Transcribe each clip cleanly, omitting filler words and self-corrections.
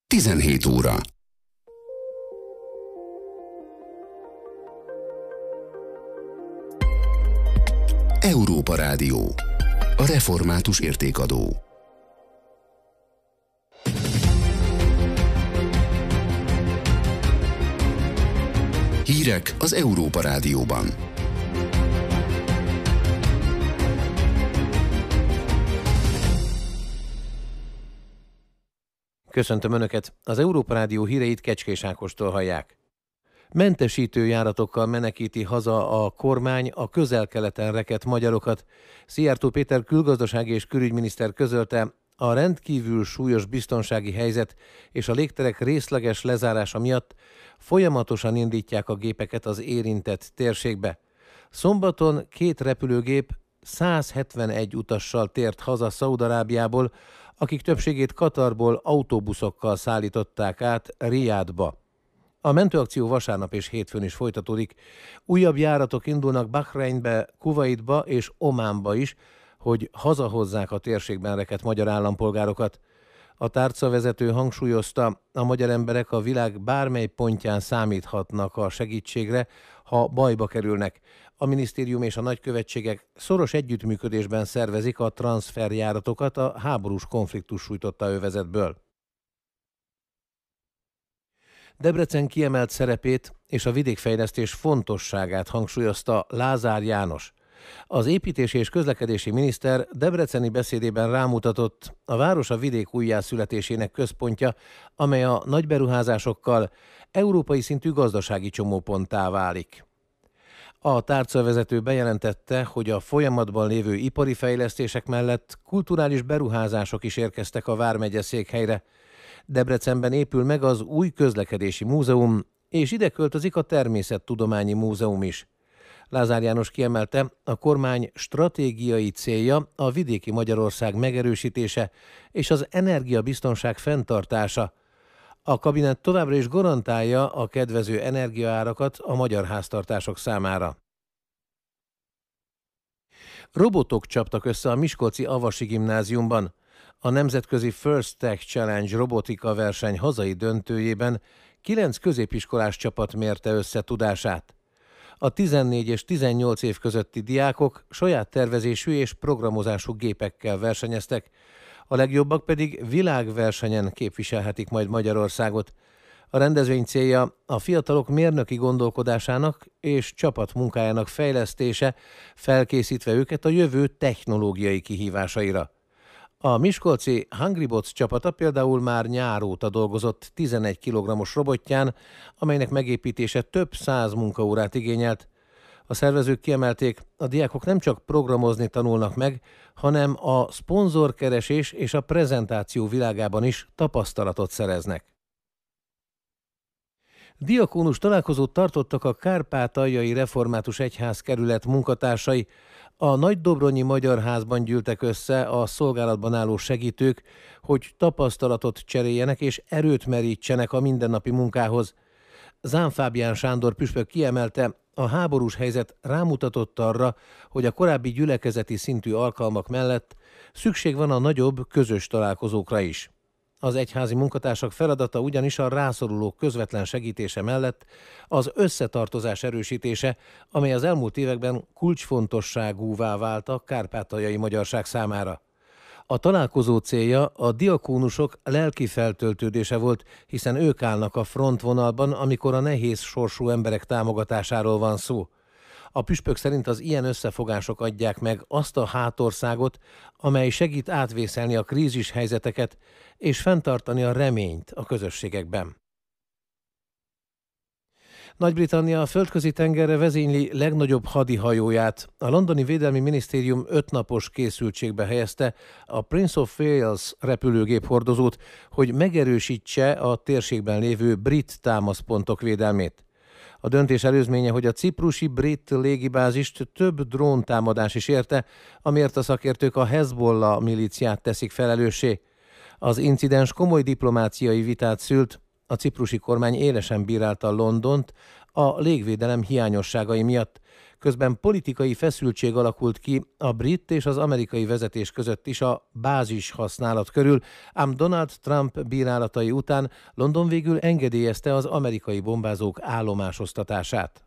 17 óra. Európa Rádió. A református értékadó. Hírek az Európa Rádióban. Köszöntöm Önöket! Az Európa Rádió híreit Kecskés Ákostól hallják. Mentesítő járatokkal menekíti haza a kormány a közel-keleten rekedt magyarokat. Szijjártó Péter külgazdasági és külügyminiszter közölte, a rendkívül súlyos biztonsági helyzet és a légterek részleges lezárása miatt folyamatosan indítják a gépeket az érintett térségbe. Szombaton 2 repülőgép 171 utassal tért haza Szaúd-Arábiából, akik többségét Katarból autóbuszokkal szállították át Rijádba. A mentőakció vasárnap és hétfőn is folytatódik. Újabb járatok indulnak Bahreinbe, Kuwaitba és Ománba is, hogy hazahozzák a térségben rekedt magyar állampolgárokat. A tárcavezető hangsúlyozta, a magyar emberek a világ bármely pontján számíthatnak a segítségre, ha bajba kerülnek. A minisztérium és a nagykövetségek szoros együttműködésben szervezik a transferjáratokat a háborús konfliktus sújtotta övezetből. Debrecen kiemelt szerepét és a vidékfejlesztés fontosságát hangsúlyozta Lázár János. Az építési és közlekedési miniszter debreceni beszédében rámutatott, a város a vidék újjászületésének központja, amely a nagy beruházásokkal európai szintű gazdasági csomóponttá válik. A tárcavezető bejelentette, hogy a folyamatban lévő ipari fejlesztések mellett kulturális beruházások is érkeztek a vármegye székhelyre. Debrecenben épül meg az új közlekedési múzeum, és ide költözik a Természettudományi Múzeum is. Lázár János kiemelte, a kormány stratégiai célja a vidéki Magyarország megerősítése és az energiabiztonság fenntartása. A kabinet továbbra is garantálja a kedvező energiaárakat a magyar háztartások számára. Robotok csaptak össze a miskolci Avasi Gimnáziumban. A nemzetközi First Tech Challenge robotika verseny hazai döntőjében 9 középiskolás csapat mérte össze tudását. A 14 és 18 év közötti diákok saját tervezésű és programozású gépekkel versenyeztek, a legjobbak pedig világversenyen képviselhetik majd Magyarországot. A rendezvény célja a fiatalok mérnöki gondolkodásának és csapatmunkájának fejlesztése, felkészítve őket a jövő technológiai kihívásaira. A miskolci Hungry Bots csapata például már nyár óta dolgozott 11 kg-os robotján, amelynek megépítése több 100 munkaórát igényelt. A szervezők kiemelték, a diákok nem csak programozni tanulnak meg, hanem a szponzorkeresés és a prezentáció világában is tapasztalatot szereznek. Diakónus találkozót tartottak a Kárpátaljai Református Egyházkerület munkatársai. A Nagydobronyi Magyar Házban gyűltek össze a szolgálatban álló segítők, hogy tapasztalatot cseréljenek és erőt merítsenek a mindennapi munkához. Zán Fábián Sándor püspök kiemelte, a háborús helyzet rámutatott arra, hogy a korábbi gyülekezeti szintű alkalmak mellett szükség van a nagyobb közös találkozókra is. Az egyházi munkatársak feladata ugyanis a rászorulók közvetlen segítése mellett az összetartozás erősítése, amely az elmúlt években kulcsfontosságúvá vált a kárpátaljai magyarság számára. A találkozó célja a diakónusok lelki feltöltődése volt, hiszen ők állnak a frontvonalban, amikor a nehéz sorsú emberek támogatásáról van szó. A püspök szerint az ilyen összefogások adják meg azt a hátországot, amely segít átvészelni a krízis helyzeteket és fenntartani a reményt a közösségekben. Nagy-Britannia a földközi tengerre vezényli legnagyobb hadihajóját. A londoni védelmi minisztérium 5 napos készültségbe helyezte a Prince of Wales repülőgép hordozót, hogy megerősítse a térségben lévő brit támaszpontok védelmét. A döntés előzménye, hogy a ciprusi brit légibázist több dróntámadás is érte, amiért a szakértők a Hezbollah milíciát teszik felelőssé. Az incidens komoly diplomáciai vitát szült, a ciprusi kormány élesen bírálta Londont a légvédelem hiányosságai miatt. Közben politikai feszültség alakult ki a brit és az amerikai vezetés között is a bázis használat körül, ám Donald Trump bírálatai után London végül engedélyezte az amerikai bombázók állomásosztatását.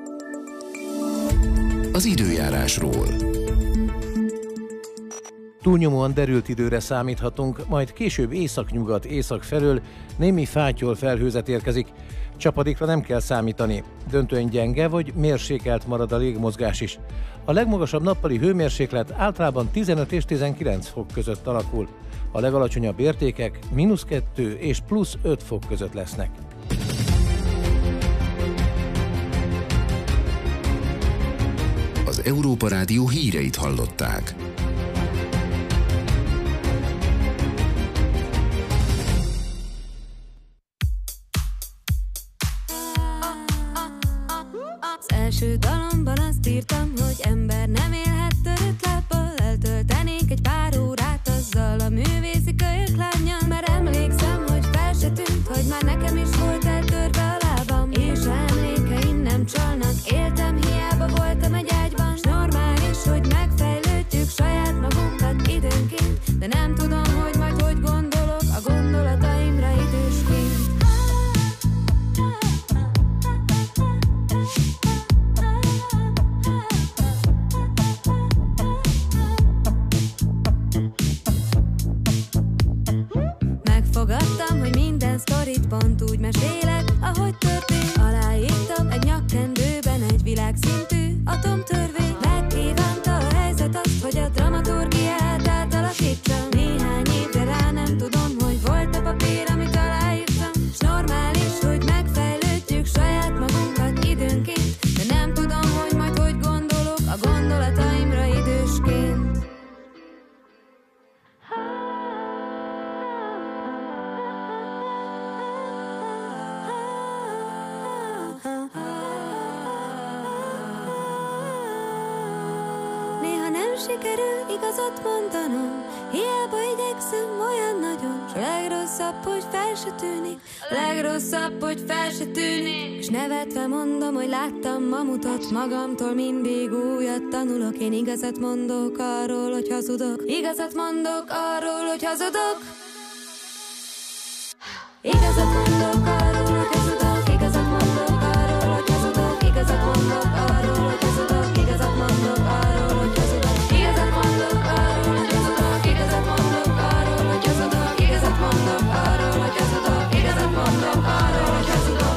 Az időjárásról. Túlnyomóan derült időre számíthatunk, majd később észak felől némi fátyol felhőzet érkezik. Csapadékra nem kell számítani, döntően gyenge vagy mérsékelt marad a légmozgás is. A legmagasabb nappali hőmérséklet általában 15 és 19 fok között alakul. A legalacsonyabb értékek -2 és +5 fok között lesznek. Az Európa Rádió híreit hallották. Első dalomban azt írtam, hogy ember nem élhet törött lábbal. Eltöltenék egy pár órát azzal a művészi kölyök lánnyal. Mert emlékszem, hogy fel se tűnt, hogy már nekem is volt eltörve a lábam. És ha emlékeim nem csalnak, éltem, hiába voltam egy ágyban. S normális, hogy megfejlődjük saját magunkat időnként. De nem tudom, hogy majd hogy gondolok a gondolataimra idősként. Megfogadtam, hogy minden sztorit pont úgy mesélek, ahogy történt. Aláírtam egy nyakkendőben egy világszintű atomtörvény. Megkívánta a helyzet azt, hogy a dramaturgiát átalakítsam. Néhány évre rá nem tudom, hogy volt a papír, amit aláírtam. S normális, hogy megfejlődjük saját magunkat időnként. De nem tudom, hogy majd hogy gondolok a gondolataimra idősként. Néha nem sikerül igazat mondanom, hiába igyekszem olyan nagyon. S a legrosszabb, hogy fel se tűnik, a legrosszabb, hogy fel se tűnik. És nevetve mondom, hogy láttam mamutot magamtól, mindig újat tanulok. Én igazat mondok arról, hogy hazudok, igazat mondok arról, hogy hazudok. Igazat mondok arról, hogy hazudok, igazat mondok arról, hogy hazudok, igazat mondok arról, hogy hazudok, igazat mondok arról, hogy hazudok, igazat mondok arról, hogy hazudok, igazat mondok arról, hogy hazudok, igazat mondok arról, hogy hazudok, igazat mondok arról, hogy hazudok.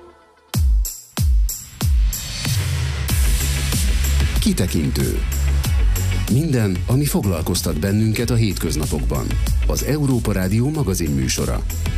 Kitekintő. Minden, ami foglalkoztat bennünket a hétköznapokban. Az Európa Rádió magazinműsora.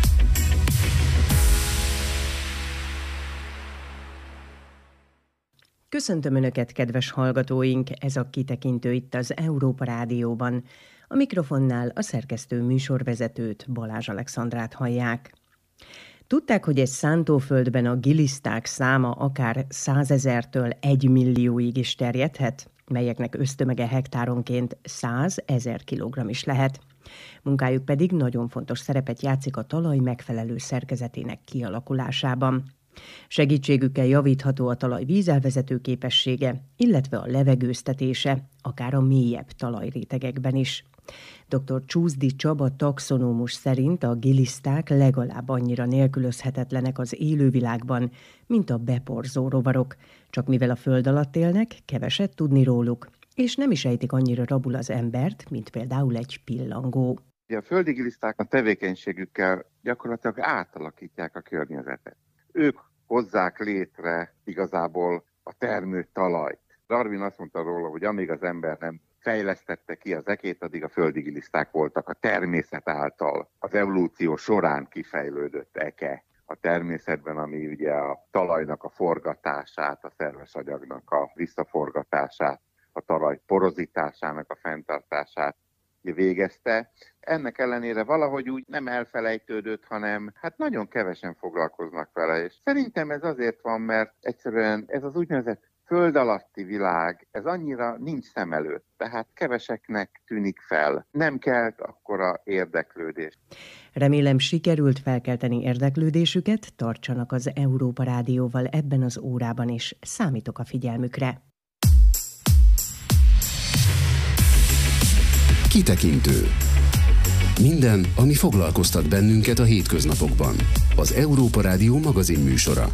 Köszöntöm Önöket, kedves hallgatóink! Ez a Kitekintő itt az Európa Rádióban. A mikrofonnál a szerkesztő műsorvezetőt, Balázs Alexandrát hallják. Tudták, hogy egy szántóföldben a giliszták száma akár 100 000-től 1 millióig is terjedhet, melyeknek össztömege hektáronként 100 000 kilogramm is lehet. Munkájuk pedig nagyon fontos szerepet játszik a talaj megfelelő szerkezetének kialakulásában. Segítségükkel javítható a talaj vízelvezető képessége, illetve a levegőztetése, akár a mélyebb talajrétegekben is. Dr. Csúszdi Csaba taxonómus szerint a giliszták legalább annyira nélkülözhetetlenek az élővilágban, mint a beporzó rovarok, csak mivel a föld alatt élnek, keveset tudni róluk, és nem is ejtik annyira rabul az embert, mint például egy pillangó. A földi giliszták a tevékenységükkel gyakorlatilag átalakítják a környezetet. Ők hozzák létre igazából a termő talajt. Darwin azt mondta róla, hogy amíg az ember nem fejlesztette ki az ekét, addig a földi giliszták voltak a természet által, az evolúció során kifejlődött eke a természetben, ami ugye a talajnak a forgatását, a szerves anyagnak a visszaforgatását, a talaj porozitásának a fenntartását végezte. Ennek ellenére valahogy úgy nem elfelejtődött, hanem hát nagyon kevesen foglalkoznak vele, és szerintem ez azért van, mert egyszerűen ez az úgynevezett föld alatti világ, ez annyira nincs szem előtt, tehát keveseknek tűnik fel. Nem kelt akkora érdeklődés. Remélem sikerült felkelteni érdeklődésüket, tartsanak az Európa Rádióval ebben az órában is, számítok a figyelmükre. Kitekintő. Minden, ami foglalkoztat bennünket a hétköznapokban. Az Európa Rádió magazin műsora.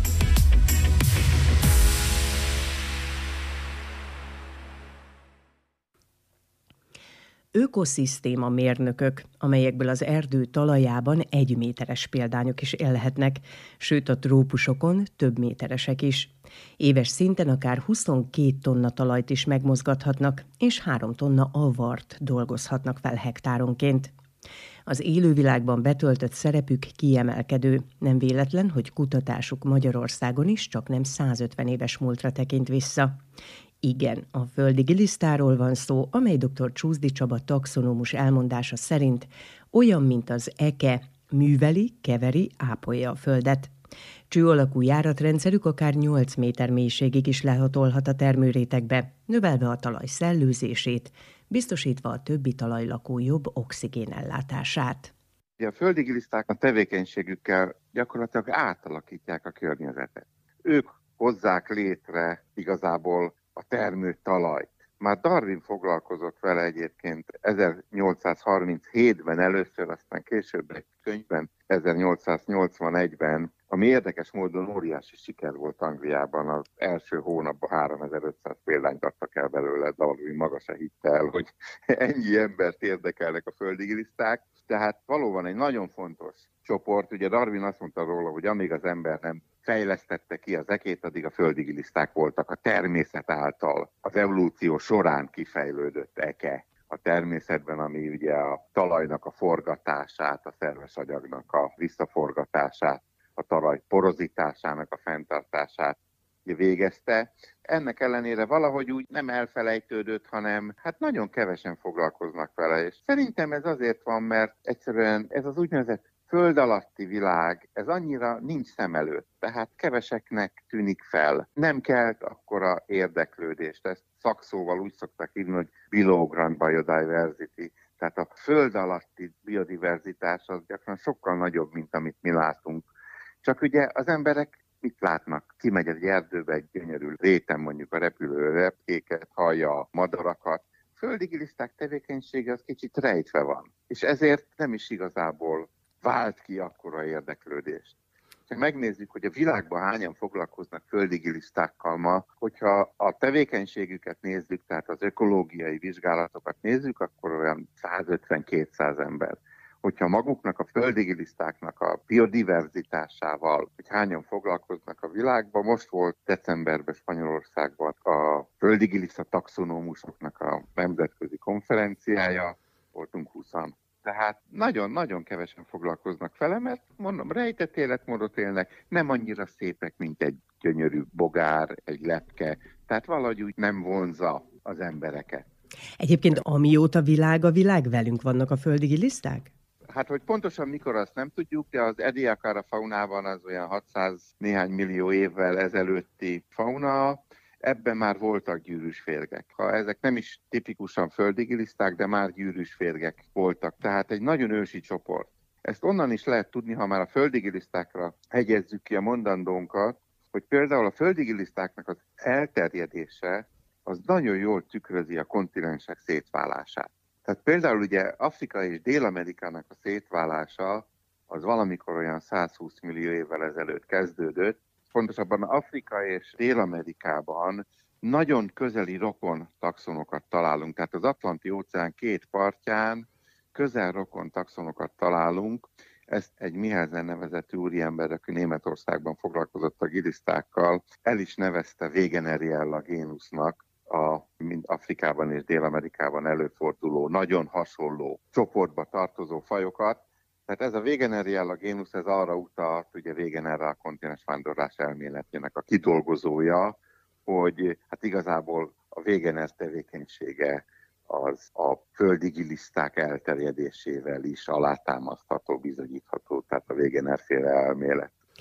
Ökoszisztéma mérnökök, amelyekből az erdő talajában 1 méteres példányok is élhetnek, sőt a trópusokon több méteresek is. Éves szinten akár 22 tonna talajt is megmozgathatnak, és 3 tonna avart dolgozhatnak fel hektáronként. Az élővilágban betöltött szerepük kiemelkedő. Nem véletlen, hogy kutatásuk Magyarországon is csaknem 150 éves múltra tekint vissza. Igen, a földi gilisztáról van szó, amely dr. Csúszdi Csaba taxonómus elmondása szerint olyan, mint az eke, műveli, keveri, ápolja a földet. Cső alakú járatrendszerük akár 8 méter mélységig is lehatolhat a termőrétegbe, növelve a talaj szellőzését, biztosítva a többi talajlakó jobb oxigénellátását. A földi giliszták a tevékenységükkel gyakorlatilag átalakítják a környezetet. Ők hozzák létre igazából a termőtalajt. Már Darwin foglalkozott vele egyébként 1837-ben először, aztán később egy könyvben, 1881-ben, ami érdekes módon óriási siker volt Angliában. Az első hónapban 3500 példányt adtak el belőle, Darwin maga se hitte el, hogy ennyi embert érdekelnek a földi giliszták. Tehát valóban egy nagyon fontos csoport. Ugye Darwin azt mondta róla, hogy amíg az ember nem fejlesztette ki az ekét, addig a földi giliszták voltak a természet által, az evolúció során kifejlődött eke a természetben, ami ugye a talajnak a forgatását, a szerves anyagnak a visszaforgatását, a talaj porozitásának a fenntartását végezte. Ennek ellenére valahogy úgy nem elfelejtődött, hanem hát nagyon kevesen foglalkoznak vele, és szerintem ez azért van, mert egyszerűen ez az úgynevezett föld alatti világ, ez annyira nincs szem előtt, tehát keveseknek tűnik fel. Nem kelt akkora érdeklődést, ezt szakszóval úgy szokták hívni, hogy below ground biodiversity, tehát a föld alatti biodiverzitás az gyakran sokkal nagyobb, mint amit mi látunk. Csak ugye az emberek mit látnak? Kimegy egy erdőbe, egy gyönyörű réten mondjuk a repülő repkéket, hallja a madarakat. Földi giliszták tevékenysége az kicsit rejtve van, és ezért nem is igazából vált ki akkora érdeklődést. Ha megnézzük, hogy a világban hányan foglalkoznak földi gilisztákkal ma, hogyha a tevékenységüket nézzük, tehát az ökológiai vizsgálatokat nézzük, akkor olyan 150-200 ember. Hogyha maguknak a földi gilisztáknak a biodiverzitásával, hogy hányan foglalkoznak a világban, most volt decemberben Spanyolországban a földi giliszta taxonómusoknak a nemzetközi konferenciája, voltunk 20-an. Tehát nagyon-nagyon kevesen foglalkoznak vele, mert mondom, rejtett életmódot élnek, nem annyira szépek, mint egy gyönyörű bogár, egy lepke, tehát valahogy úgy nem vonzza az embereket. Egyébként amióta világ a világ, velünk vannak a földi giliszták? Hát, hogy pontosan mikor, azt nem tudjuk, de az Ediacara faunában az olyan 600 néhány millió évvel ezelőtti fauna, ebben már voltak gyűrűs férgek. Ha ezek nem is tipikusan földi giliszták, de már gyűrűs férgek voltak. Tehát egy nagyon ősi csoport. Ezt onnan is lehet tudni, ha már a földi gilisztákra hegyezzük ki a mondandónkat, hogy például a földi gilisztáknak az elterjedése az nagyon jól tükrözi a kontinensek szétválását. Tehát például ugye Afrika és Dél-Amerikának a szétválása az valamikor olyan 120 millió évvel ezelőtt kezdődött. Pontosabban Afrika és Dél-Amerikában nagyon közeli rokon taxonokat találunk. Tehát az Atlanti-óceán két partján közel rokon taxonokat találunk. Ezt egy Mihelsen nevezetű úriember, aki Németországban foglalkozott a gilisztákkal, el is nevezte Wegeneriella génusznak, mind Afrikában és Dél-Amerikában előforduló, nagyon hasonló csoportba tartozó fajokat. Tehát ez a Wegeneriella génusz, ez arra utalt, ugye Wegener a kontinens vándorlás elméletének a kidolgozója, hogy hát igazából a Wegener tevékenysége az a földi giliszták elterjedésével is alátámasztható, bizonyítható, tehát a Wegener-féle elmélet.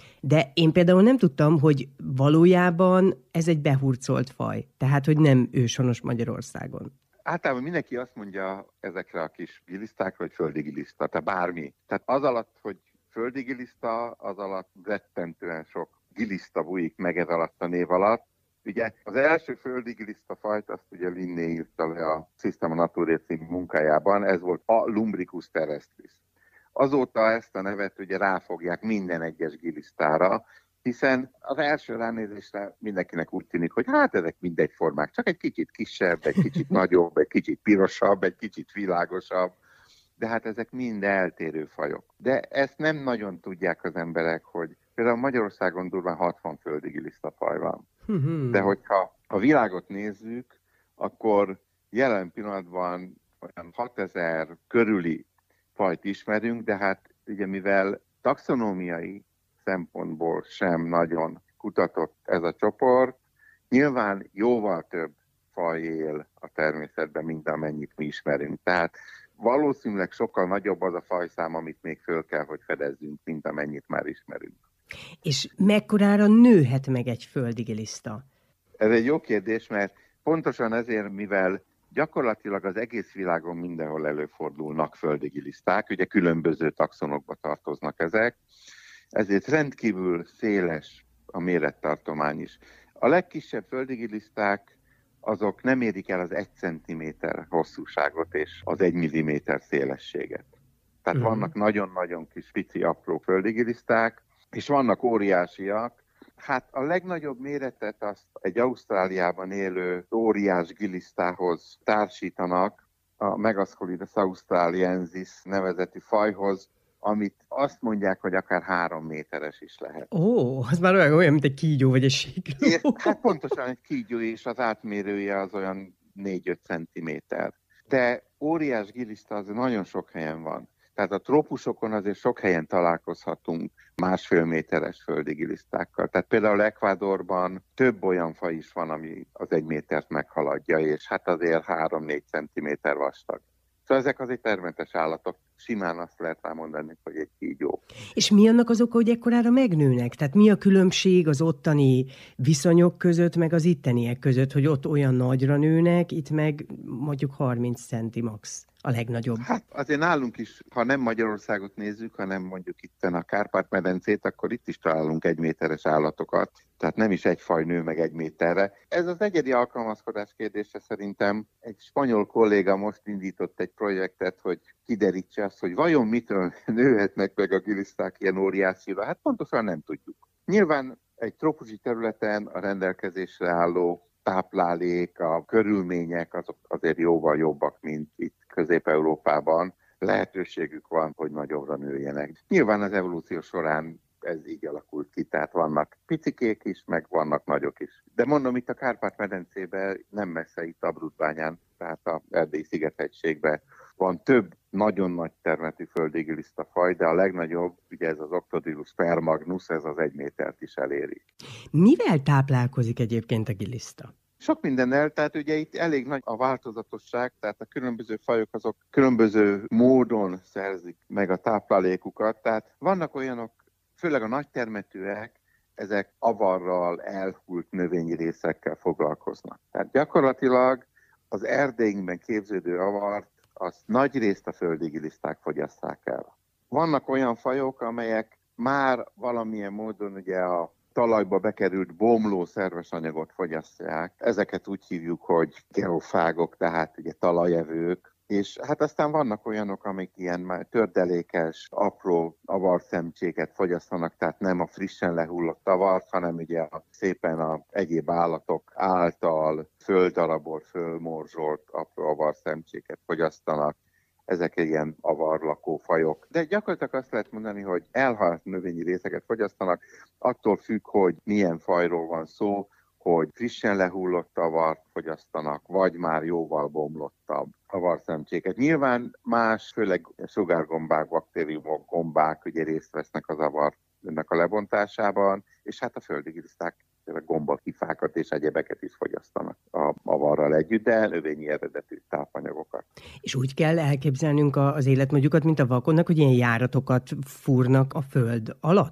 De én például nem tudtam, hogy valójában ez egy behurcolt faj, tehát hogy nem őshonos Magyarországon. Általában mindenki azt mondja ezekre a kis gilisztákra, hogy földi giliszta, tehát bármi. Tehát az alatt, hogy földi giliszta, az alatt rettentően sok giliszta bújik meg ez alatt a név alatt. Ugye az első földi giliszta fajt, azt ugye Linné írta le a Systema Naturae című munkájában, ez volt a Lumbricus terrestris. Azóta ezt a nevet ugye ráfogják minden egyes gilisztára, hiszen az első ránézésre mindenkinek úgy tűnik, hogy hát ezek mindegyformák, csak egy kicsit kisebb, egy kicsit nagyobb, egy kicsit pirosabb, egy kicsit világosabb, de hát ezek mind eltérő fajok. De ezt nem nagyon tudják az emberek, hogy például Magyarországon durván 60 földi gilisztafaj van. De hogyha a világot nézzük, akkor jelen pillanatban olyan 6000 körüli fajt ismerünk, de hát ugye mivel taxonómiai szempontból sem nagyon kutatott ez a csoport, nyilván jóval több faj él a természetben, mint amennyit mi ismerünk. Tehát valószínűleg sokkal nagyobb az a fajszám, amit még föl kell, hogy fedezzünk, mint amennyit már ismerünk. És mekkorára nőhet meg egy földi giliszta? Ez egy jó kérdés, mert pontosan ezért, mivel gyakorlatilag az egész világon mindenhol előfordulnak földi giliszták, ugye különböző taxonokba tartoznak ezek, ezért rendkívül széles a mérettartomány is. A legkisebb földi giliszták azok nem érik el az 1 cm hosszúságot és az 1 mm szélességet. Tehát vannak nagyon-nagyon kis, pici, apró földi giliszták, és vannak óriásiak. Hát a legnagyobb méretet azt egy Ausztráliában élő óriás gilisztához társítanak, a Megascolides australiensis nevezetű fajhoz, amit azt mondják, hogy akár 3 méteres is lehet. Ó, az már olyan, mint egy kígyó vagy egy sikló. Hát pontosan egy kígyó, és az átmérője az olyan 4-5 centiméter. De óriás giliszta az nagyon sok helyen van. Tehát a trópusokon azért sok helyen találkozhatunk 1,5 méteres földi gilisztákkal. Tehát például Ecuadorban több olyan faj is van, ami az 1 métert meghaladja, és hát azért 3-4 centiméter vastag. Szóval ezek azért természetes állatok. Simán azt lehet rá mondani, hogy egy kígyó. És mi annak az oka, hogy ekkorára megnőnek? Tehát mi a különbség az ottani viszonyok között, meg az itteniek között, hogy ott olyan nagyra nőnek, itt meg mondjuk 30 centi max a legnagyobb? Hát azért nálunk is, ha nem Magyarországot nézzük, hanem mondjuk itten a Kárpát-medencét, akkor itt is találunk 1 méteres állatokat. Tehát nem is egy faj nő meg 1 méterre. Ez az egyedi alkalmazkodás kérdése szerintem. Egy spanyol kolléga most indított egy projektet, hogy kiderítse azt, hogy vajon mitől nőhetnek meg a giliszták ilyen óriásira. Hát pontosan nem tudjuk. Nyilván egy trópusi területen a rendelkezésre álló táplálék, a körülmények azok azért jóval jobbak, mint itt Közép-Európában. Lehetőségük van, hogy nagyobbra nőjenek. Nyilván az evolúció során ez így alakult ki, tehát vannak picikék is, meg vannak nagyok is. De mondom, itt a Kárpát-medencében, nem messze itt Abruzzbányán, tehát a Erdélyi Sziget-hegységben van több nagyon nagy termetű földi gilisztafaj, de a legnagyobb, ugye ez az Octodilus spermagnus, ez az 1 métert is eléri. Mivel táplálkozik egyébként a giliszta? Sok mindennel, tehát ugye itt elég nagy a változatosság, tehát a különböző fajok azok különböző módon szerzik meg a táplálékukat, tehát vannak olyanok, főleg a nagytermetűek, ezek avarral, elhult növényi részekkel foglalkoznak. Tehát gyakorlatilag az erdeinkben képződő avart, azt nagy részt a földi giliszták fogyasztják el. Vannak olyan fajok, amelyek már valamilyen módon ugye a talajba bekerült bomló szerves anyagot fogyasztják. Ezeket úgy hívjuk, hogy geofágok, tehát ugye talajevők. És hát aztán vannak olyanok, amik ilyen már tördelékes, apró avarszemcséket fogyasztanak, tehát nem a frissen lehullott avart, hanem ugye szépen a egyéb állatok által földarabol, fölmorzsolt apró avarszemcséket fogyasztanak. Ezek ilyen avarlakó fajok. De gyakorlatilag azt lehet mondani, hogy elhalt növényi részeket fogyasztanak, attól függ, hogy milyen fajról van szó, hogy frissen lehullott avart fogyasztanak, vagy már jóval bomlottabb avarszemcséket. Nyilván más, főleg sugárgombák, baktériumok, gombák ugye részt vesznek az avarnak a lebontásában, és hát a földi giliszták gombakifákat és egyebeket is fogyasztanak a avarral együtt, de növényi eredetű tápanyagokat. És úgy kell elképzelnünk az életmódjukat, mint a vakonnak, hogy ilyen járatokat fúrnak a föld alatt?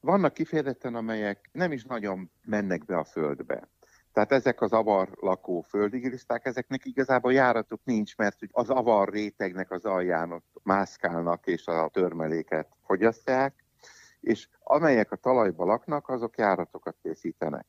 Vannak kifejezetten, amelyek nem is nagyon mennek be a földbe. Tehát ezek az avarlakó földigiliszták, ezeknek igazából járatuk nincs, mert az avar rétegnek az alján ott mászkálnak és a törmeléket fogyasztják, és amelyek a talajba laknak, azok járatokat készítenek.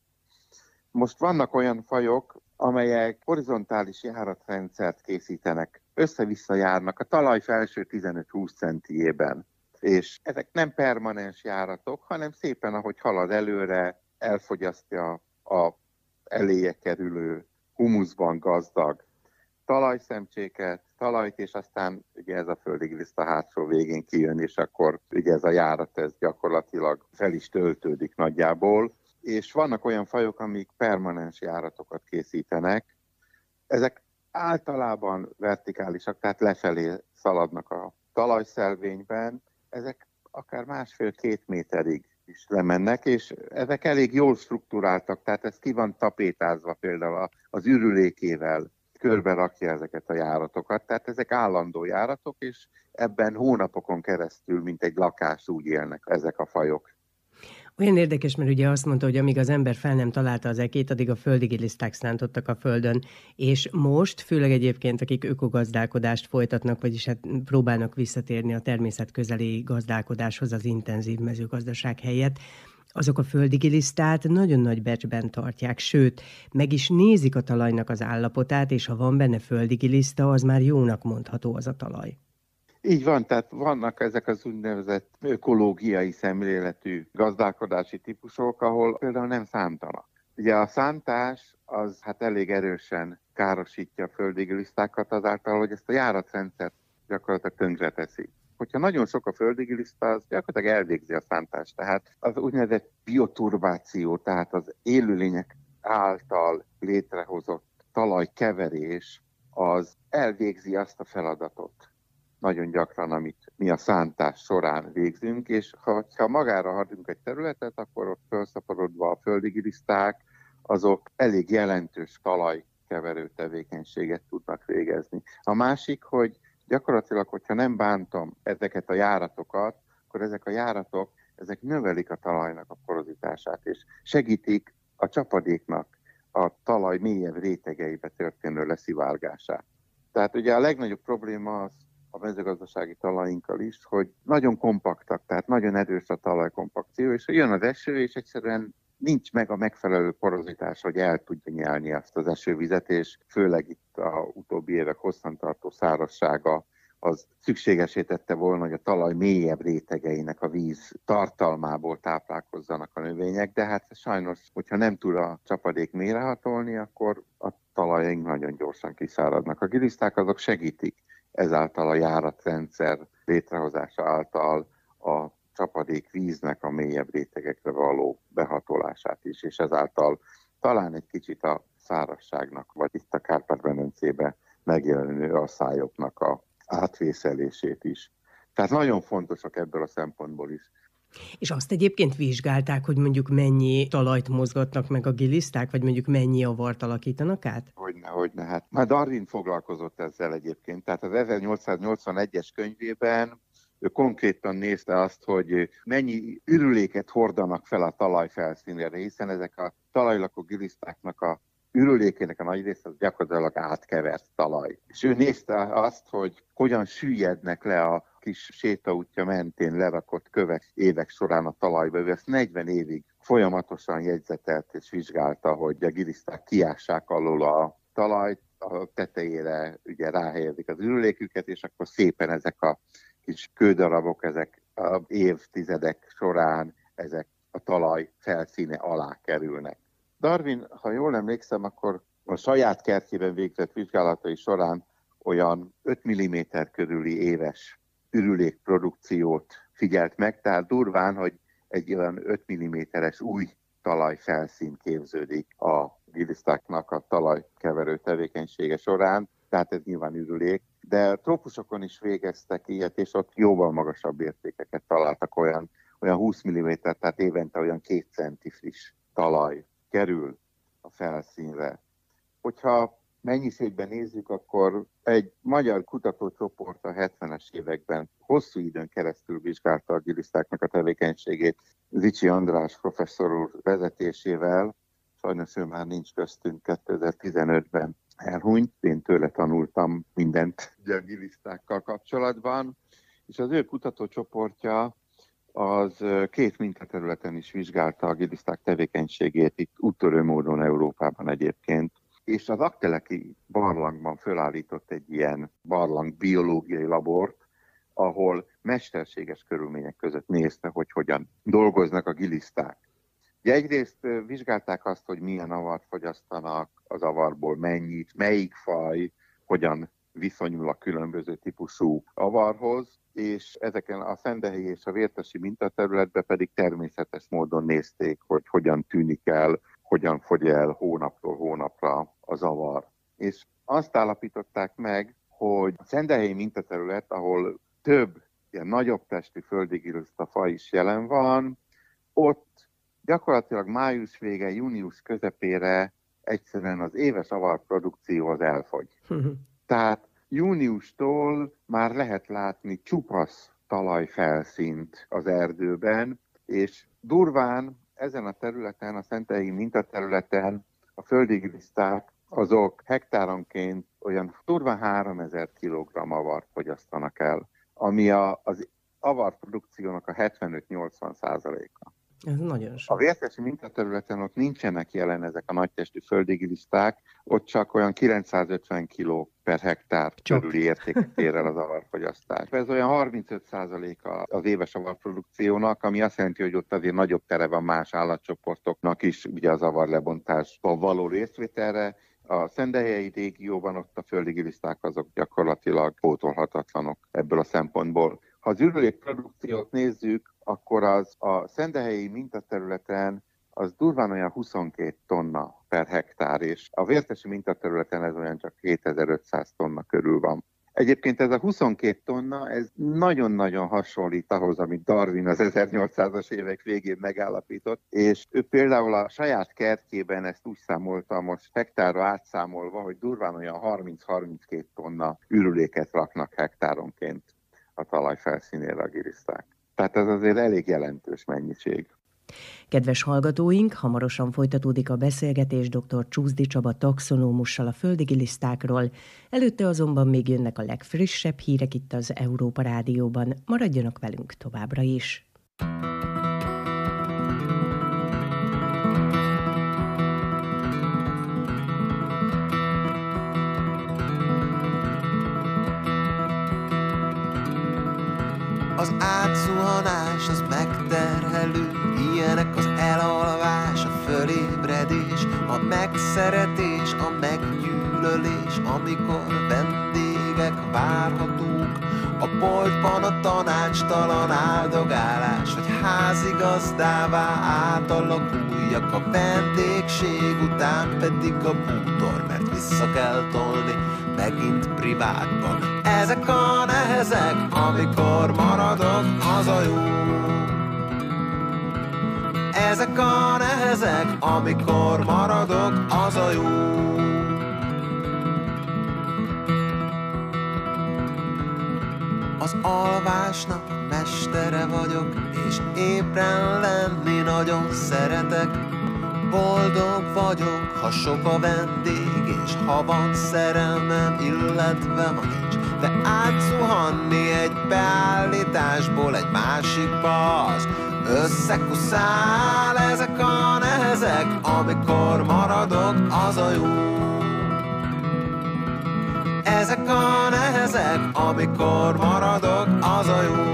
Most vannak olyan fajok, amelyek horizontális járatrendszert készítenek, össze-vissza járnak a talaj felső 15-20 centiében. És ezek nem permanens járatok, hanem szépen, ahogy halad előre, elfogyasztja a eléje kerülő humuszban gazdag talajszemcséket, talajt, és aztán ugye ez a földigiliszta hátsó végén kijön, és akkor ugye ez a járat ez gyakorlatilag fel is töltődik nagyjából. És vannak olyan fajok, amik permanens járatokat készítenek. Ezek általában vertikálisak, tehát lefelé szaladnak a talajszelvényben. Ezek akár 1,5-2 méterig is lemennek, és ezek elég jól strukturáltak, tehát ez ki van tapétázva például az ürülékével, körbe rakja ezeket a járatokat. Tehát ezek állandó járatok, és ebben hónapokon keresztül, mint egy lakás úgy élnek ezek a fajok. Olyan érdekes, mert ugye azt mondta, hogy amíg az ember fel nem találta az ekét, addig a földigiliszták szántottak a földön, és most, főleg egyébként, akik ökogazdálkodást folytatnak, vagyis hát próbálnak visszatérni a természetközeli gazdálkodáshoz az intenzív mezőgazdaság helyett, azok a földigilisztát nagyon nagy becsben tartják, sőt, meg is nézik a talajnak az állapotát, és ha van benne földigiliszta, az már jónak mondható az a talaj. Így van, tehát vannak ezek az úgynevezett ökológiai szemléletű gazdálkodási típusok, ahol például nem szántanak. Ugye a szántás az hát elég erősen károsítja a földigilisztákat azáltal, hogy ezt a járatrendszert gyakorlatilag tönkreteszi. Hogyha nagyon sok a földigiliszta, az gyakorlatilag elvégzi a szántást. Tehát az úgynevezett bioturbáció, tehát az élőlények által létrehozott talajkeverés, az elvégzi azt a feladatot nagyon gyakran, amit mi a szántás során végzünk, és ha magára hagyunk egy területet, akkor ott felszaporodva a földigiliszták, azok elég jelentős talajkeverő tevékenységet tudnak végezni. A másik, hogy gyakorlatilag, hogyha nem bántom ezeket a járatokat, akkor ezek a járatok, ezek növelik a talajnak a porozitását, és segítik a csapadéknak a talaj mélyebb rétegeibe történő leszivárgását. Tehát ugye a legnagyobb probléma az a mezőgazdasági talainkkal is, hogy nagyon kompaktak, tehát nagyon erős a talajkompakció, és jön az eső, és egyszerűen nincs meg a megfelelő porozitás, hogy el tudja nyelni azt az esővizet, és főleg itt a utóbbi évek hosszantartó szárazsága az szükségesé tette volna, hogy a talaj mélyebb rétegeinek a víz tartalmából táplálkozzanak a növények, de hát sajnos, hogyha nem tud a csapadék mélyrehatolni, akkor a talajaink nagyon gyorsan kiszáradnak. A giliszták azok segítik ezáltal a járatrendszer létrehozása által a csapadék víznek a mélyebb rétegekre való behatolását is, és ezáltal talán egy kicsit a szárazságnak, vagy itt a Kárpát-medencébe megjelenő asszályoknak a átvészelését is. Tehát nagyon fontosak ebből a szempontból is. És azt egyébként vizsgálták, hogy mondjuk mennyi talajt mozgatnak meg a giliszták, vagy mondjuk mennyi avart alakítanak át? Hogyne. Hát már Darwin foglalkozott ezzel egyébként. Tehát az 1881-es könyvében ő konkrétan nézte azt, hogy mennyi ürüléket hordanak fel a talaj felszínére, hiszen ezek a talajlakó gilisztáknak a ürülékének a nagy része az gyakorlatilag átkevert talaj. És ő nézte azt, hogy hogyan süllyednek le a kis sétaútja mentén lerakott kövek évek során a talajba. Ő ezt 40 évig folyamatosan jegyzetelt és vizsgálta, hogy a giliszták kiássák alól a talajt, a tetejére ugye ráhelyezik az ürüléküket, és akkor szépen ezek a kis kődarabok, ezek az évtizedek során ezek a talaj felszíne alá kerülnek. Darwin, ha jól emlékszem, akkor a saját kertjében végzett vizsgálatai során olyan 5 mm körüli éves ürülékprodukciót figyelt meg, tehát durván, hogy egy olyan 5 mm-es új talajfelszín képződik a gilisztáknak a talajkeverő tevékenysége során, tehát ez nyilván ürülék, de trópusokon is végeztek ilyet, és ott jóval magasabb értékeket találtak, olyan 20 mm, tehát évente olyan 2 centi friss talaj kerül a felszínre. Hogyha mennyiségben nézzük, akkor egy magyar kutatócsoport a 70-es években hosszú időn keresztül vizsgálta a gilisztáknak a tevékenységét. Zichy András professzor úr vezetésével, sajnos ő már nincs köztünk, 2015-ben elhunyt, én tőle tanultam mindent a gilisztákkal kapcsolatban, és az ő kutatócsoportja az 2 mintaterületen is vizsgálta a giliszták tevékenységét, itt úttörő módon Európában egyébként. És az Aggteleki barlangban fölállított egy ilyen barlang biológiai labort, ahol mesterséges körülmények között nézte, hogy hogyan dolgoznak a giliszták. Egyrészt vizsgálták azt, hogy milyen avart fogyasztanak, az avarból mennyit, melyik faj, hogyan viszonyul a különböző típusú avarhoz, és ezeken a szendehelyi és a vértesi mintaterületben pedig természetes módon nézték, hogy hogyan tűnik el, hogyan fogy el hónapról hónapra az avar. És azt állapították meg, hogy a szendehelyi mintaterület, ahol több ilyen nagyobb testű földi giliszta faj is jelen van, ott gyakorlatilag május vége, június közepére egyszerűen az éves avarprodukció az elfogy. Tehát júniustól már lehet látni csupasz talajfelszínt az erdőben, és durván ezen a területen, a szentehelyi mintaterületen a földi giliszták azok hektáronként olyan durván 3000 kg avart fogyasztanak el, ami az avarprodukciónak a 75-80%-a. Ez nagyon sok. A vértesi mintaterületen ott nincsenek jelen ezek a nagytestű földi giliszták, ott csak olyan 950 kg per hektár körüli értéket ér el az avarfogyasztás. Ez olyan 35%-a az éves avarprodukciónak, ami azt jelenti, hogy ott azért nagyobb tere van más állatcsoportoknak is, ugye az avarlebontásban való részvételre. A szendehelyi régióban ott a földi giliszták azok gyakorlatilag pótolhatatlanok ebből a szempontból. Ha az ürülékprodukciót nézzük, akkor az a szendehelyi mintaterületen az durván olyan 22 tonna per hektár, és a vértesi mintaterületen ez olyan csak 7500 tonna körül van. Egyébként ez a 22 tonna, ez nagyon-nagyon hasonlít ahhoz, amit Darwin az 1800-as évek végén megállapított, és ő például a saját kertjében ezt úgy számolta, most hektárra átszámolva, hogy durván olyan 30-32 tonna ürüléket raknak hektáronként a talaj felszínére a giliszták. Tehát ez azért elég jelentős mennyiség. Kedves hallgatóink, hamarosan folytatódik a beszélgetés dr. Csúszdy Csaba taxonómussal a földi gilisztákról, előtte azonban még jönnek a legfrissebb hírek itt az Európa Rádióban. Maradjanak velünk továbbra is! Az átzuhanás, az megterhelő, ilyenek az elalvás, a fölébredés, a megszeretés, a meggyűlölés, amikor vendégek várhatók, a boltban a tanácstalan áldogálás, hogy házigazdává átalakuljak, a vendégség után pedig a bútor, mert vissza kell tolni megint privátban. Ezek a nehezek, amikor maradok, az a jó. Ezek a nehezek, amikor maradok, az a jó. Az alvásnak mestere vagyok, és ébren lenni nagyon szeretek. Boldog vagyok, ha sok a vendég, és ha van szerelmem, illetve ha nincs. De átzuhanni egy beállításból egy másikba, az összekuszál. Ezek a nehezek, amikor maradok, az a jó. Ezek a nehezek, amikor maradok, az a jó.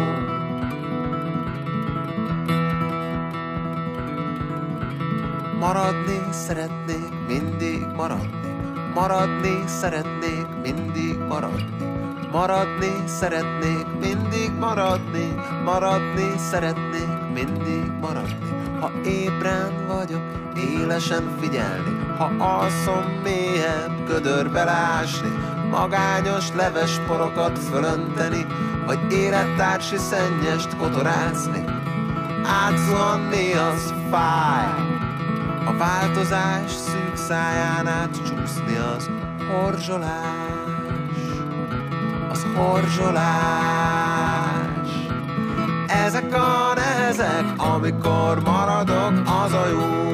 Maradni szeretnék, mindig maradni. Maradni szeretnék, mindig maradni. Maradni szeretnék, mindig maradni. Maradni szeretnék, mindig maradni. Ha ébren vagyok, élesen figyelni. Ha alszom, mélyebb gödörbe lásni. Magányos leveспorokat fölönteni, vagy élettársi szennyest kotorázni. Átzuhanni az fáj, A változás szűk száján át csúszni az horzsolás. Az horzsolás. Ezek a nehezek, amikor maradok, az a jó.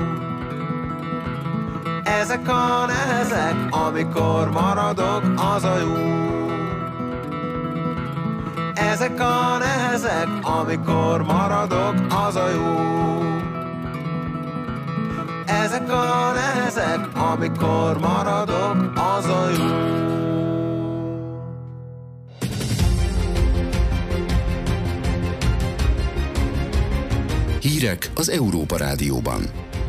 Ezek a nehezek, amikor maradok, az a jó. Ezek a nehezek, amikor maradok, az a jó. Ezek a nehezek, amikor maradok, az a jó. Hírek az Európa Rádióban.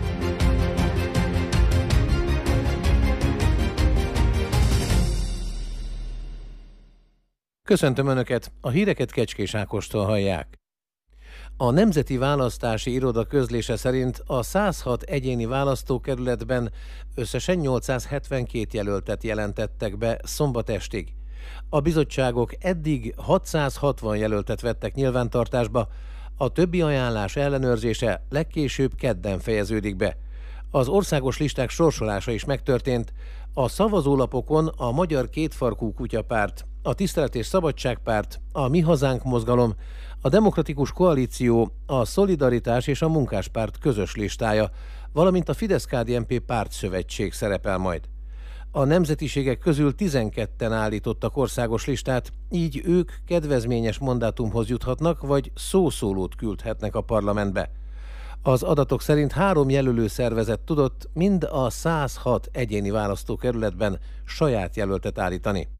Köszöntöm Önöket, a híreket Kecskés Ákostól hallják. A Nemzeti Választási Iroda közlése szerint a 106 egyéni választókerületben összesen 872 jelöltet jelentettek be szombat estig. A bizottságok eddig 660 jelöltet vettek nyilvántartásba, a többi ajánlás ellenőrzése legkésőbb kedden fejeződik be. Az országos listák sorsolása is megtörtént. A szavazólapokon a Magyar Kétfarkú Kutyapárt, a Tisztelet és Szabadság Párt, a Mi Hazánk Mozgalom, a Demokratikus Koalíció, a Szolidaritás és a Munkáspárt közös listája, valamint a Fidesz-KDNP pártszövetség szerepel majd. A nemzetiségek közül 12-en állítottak országos listát, így ők kedvezményes mandátumhoz juthatnak, vagy szószólót küldhetnek a parlamentbe. Az adatok szerint 3 jelölő szervezet tudott mind a 106 egyéni választókerületben saját jelöltet állítani.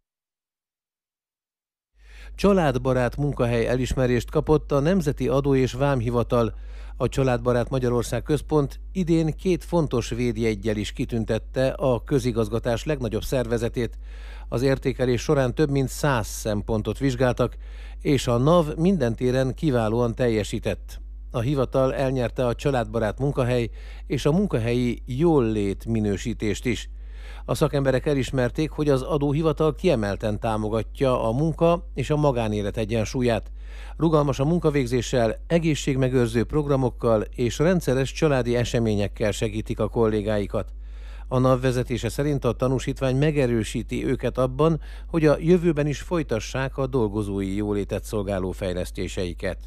Családbarát munkahely elismerést kapott a Nemzeti Adó- és Vámhivatal. A Családbarát Magyarország Központ idén 2 fontos védjeggyel is kitüntette a közigazgatás legnagyobb szervezetét. Az értékelés során több mint 100 szempontot vizsgáltak, és a NAV minden téren kiválóan teljesített. A hivatal elnyerte a Családbarát munkahely és a munkahelyi jólét minősítést is. A szakemberek elismerték, hogy az adóhivatal kiemelten támogatja a munka és a magánélet egyensúlyát. Rugalmas a munkavégzéssel, egészségmegőrző programokkal és rendszeres családi eseményekkel segítik a kollégáikat. A NAV vezetése szerint a tanúsítvány megerősíti őket abban, hogy a jövőben is folytassák a dolgozói jólétet szolgáló fejlesztéseiket.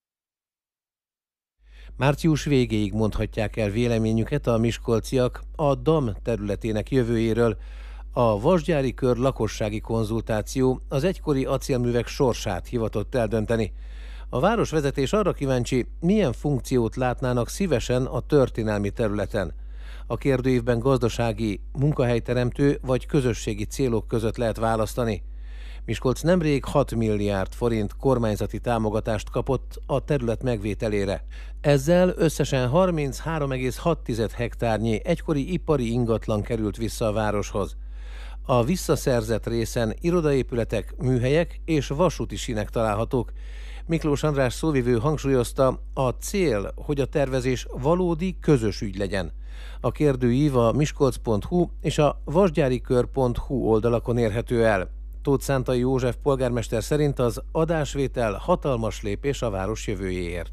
Március végéig mondhatják el véleményüket a miskolciak a DAM területének jövőjéről. A Vasgyári Kör lakossági konzultáció az egykori acélművek sorsát hivatott eldönteni. A városvezetés arra kíváncsi, milyen funkciót látnának szívesen a történelmi területen. A kérdőívben gazdasági, munkahelyteremtő vagy közösségi célok között lehet választani. Miskolc nemrég 6 milliárd forint kormányzati támogatást kapott a terület megvételére. Ezzel összesen 33,6 hektárnyi egykori ipari ingatlan került vissza a városhoz. A visszaszerzett részen irodaépületek, műhelyek és vasúti sínek találhatók. Miklós András szóvivő hangsúlyozta, a cél, hogy a tervezés valódi közös ügy legyen. A kérdőív a miskolc.hu és a vasgyárikör.hu oldalakon érhető el. Tóth Szántai József polgármester szerint az adásvétel hatalmas lépés a város jövőjéért.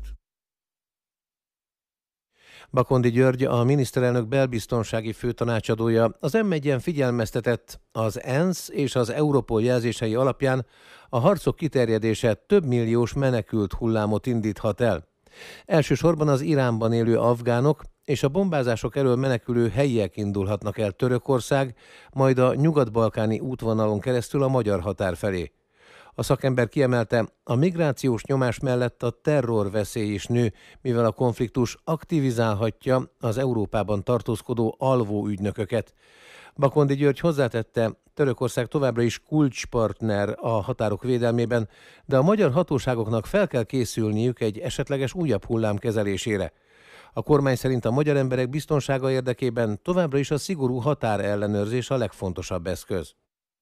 Bakondi György, a miniszterelnök belbiztonsági főtanácsadója az M1-en figyelmeztetett, az ENSZ és az Europol jelzései alapján a harcok kiterjedése több milliós menekült hullámot indíthat el. Elsősorban az Iránban élő afgánok és a bombázások elől menekülő helyiek indulhatnak el Törökország, majd a nyugat-balkáni útvonalon keresztül a magyar határ felé. A szakember kiemelte, a migrációs nyomás mellett a terrorveszély is nő, mivel a konfliktus aktivizálhatja az Európában tartózkodó alvó ügynököket. Bakondi György hozzátette, Törökország továbbra is kulcspartner a határok védelmében, de a magyar hatóságoknak fel kell készülniük egy esetleges újabb hullám kezelésére. A kormány szerint a magyar emberek biztonsága érdekében továbbra is a szigorú határellenőrzés a legfontosabb eszköz.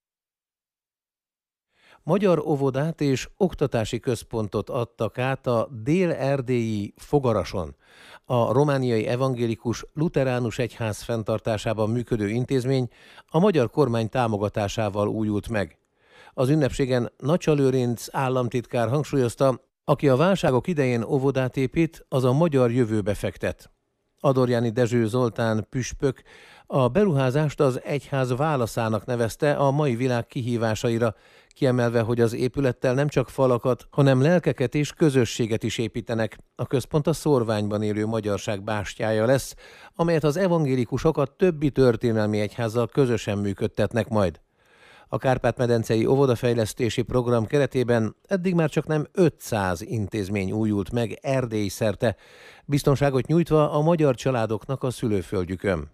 Magyar óvodát és oktatási központot adtak át a dél-erdélyi Fogarason. A romániai evangélikus luteránus egyház fenntartásában működő intézmény a magyar kormány támogatásával újult meg. Az ünnepségen Nacsa Lőrinc államtitkár hangsúlyozta, aki a válságok idején óvodát épít, az a magyar jövőbe fektet. Adorjáni Dezső Zoltán püspök a beruházást az egyház válaszának nevezte a mai világ kihívásaira, kiemelve, hogy az épülettel nem csak falakat, hanem lelkeket és közösséget is építenek. A központ a szórványban élő magyarság bástyája lesz, amelyet az evangélikusok a többi történelmi egyházzal közösen működtetnek majd. A Kárpát-medencei óvodafejlesztési program keretében eddig már csak nem 500 intézmény újult meg Erdély szerte, biztonságot nyújtva a magyar családoknak a szülőföldjükön.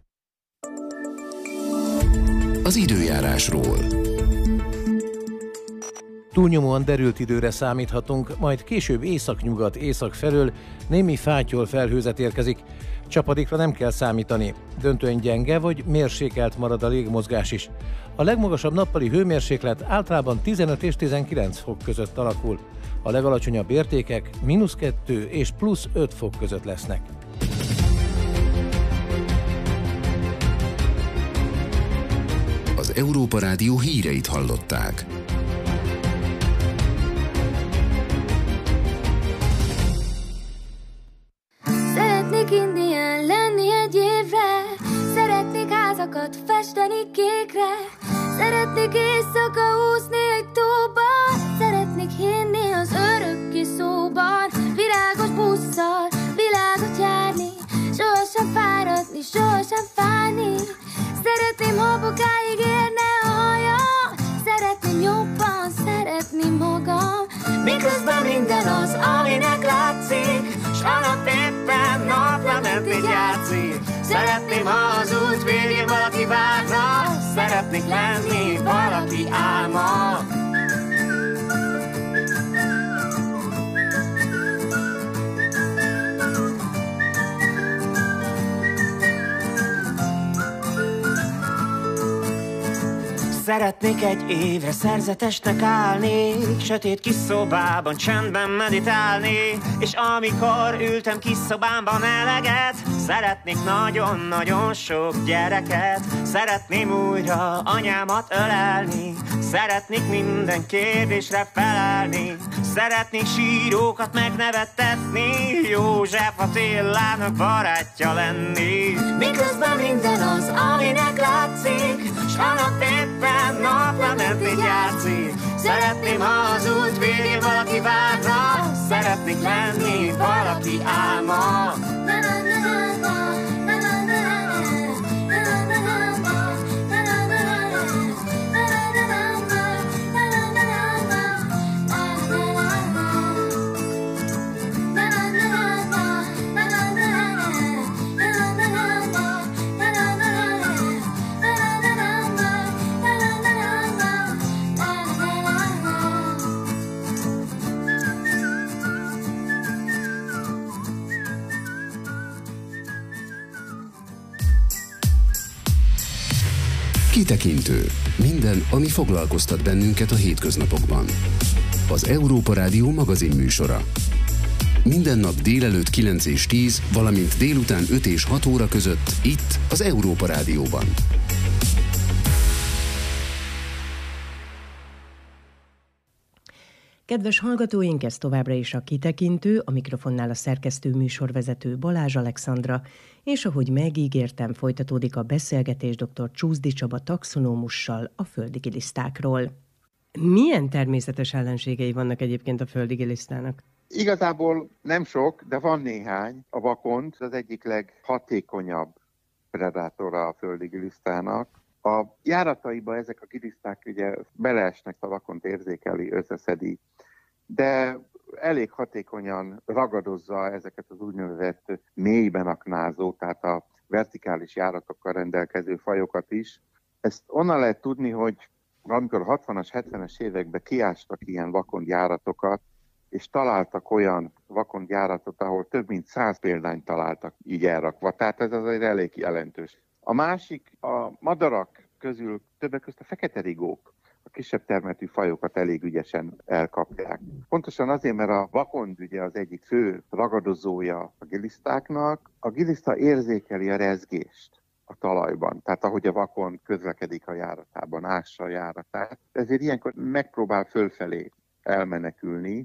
Az időjárásról. Túlnyomóan derült időre számíthatunk, majd később északnyugat észak felől némi fátyol felhőzet érkezik. Csapadékra nem kell számítani, döntően gyenge vagy mérsékelt marad a légmozgás is. A legmagasabb nappali hőmérséklet általában 15 és 19 fok között alakul. A legalacsonyabb értékek -2 és +5 fok között lesznek. Az Európa Rádió híreit hallották. Szeretnék indián lenni egy évre, szeretnék házakat festeni kékre, szeretnék éjszaka úszni egy tóban, szeretnék hinni az örökké szóban, virágos busszal, világot járni, sohasem fáradni, sohasem fájni. Szeretném, ha bokáig érne a hajam, szeretném jobban szeretni magam, miközben minden az, aminek látszik, s a nap éppen naplementét játszik. Szeretném, ha az út végén valaki várna, szeretnék lenni valaki álma. Szeretnék egy évre szerzetesnek állni, sötét kis szobában csendben meditálni, és amikor ültem kis szobámban eleget, szeretnék nagyon-nagyon sok gyereket. Szeretném újra anyámat ölelni, szeretnék minden kérdésre felelni, szeretnék sírókat megnevettetni, József Attilának barátja lenni. Miközben minden az, aminek látszik, s a nap éppen naplementét játszik. Szeretném, ha az út végén valaki várna, szeretnék lenni valaki álma. Kitekintő. Minden, ami foglalkoztat bennünket a hétköznapokban. Az Európa Rádió magazin műsora. Minden nap délelőtt 9 és 10, valamint délután 5 és 6 óra között itt az Európa Rádióban. Kedves hallgatóink, ez továbbra is a Kitekintő, a mikrofonnál a szerkesztő műsorvezető Balázs Alexandra, és ahogy megígértem, folytatódik a beszélgetés dr. Csúszdi Csaba taxonómussal a földi gilisztákról. Milyen természetes ellenségei vannak egyébként a földi gilisztának? Igazából nem sok, de van néhány. A vakond az egyik leghatékonyabb predátora a földi gilisztának. A járataiba ezek a giliszták ugye beleesnek, a vakont érzékeli, összeszedi, de elég hatékonyan ragadozza ezeket az úgynevezett mélyben aknázó, tehát a vertikális járatokkal rendelkező fajokat is. Ezt onnan lehet tudni, hogy amikor a 60-as, 70-es években kiástak ilyen vakondjáratokat, és találtak olyan vakondjáratot, ahol több mint 100 példányt találtak így elrakva, tehát ez azért elég jelentős. A másik, a madarak közül többek között a fekete rigók, a kisebb termetű fajokat elég ügyesen elkapják. Pontosan azért, mert a vakond ugye az egyik fő ragadozója a gilisztáknak. A giliszta érzékeli a rezgést a talajban, tehát ahogy a vakond közlekedik a járatában, ássa a járatát. Ezért ilyenkor megpróbál fölfelé elmenekülni.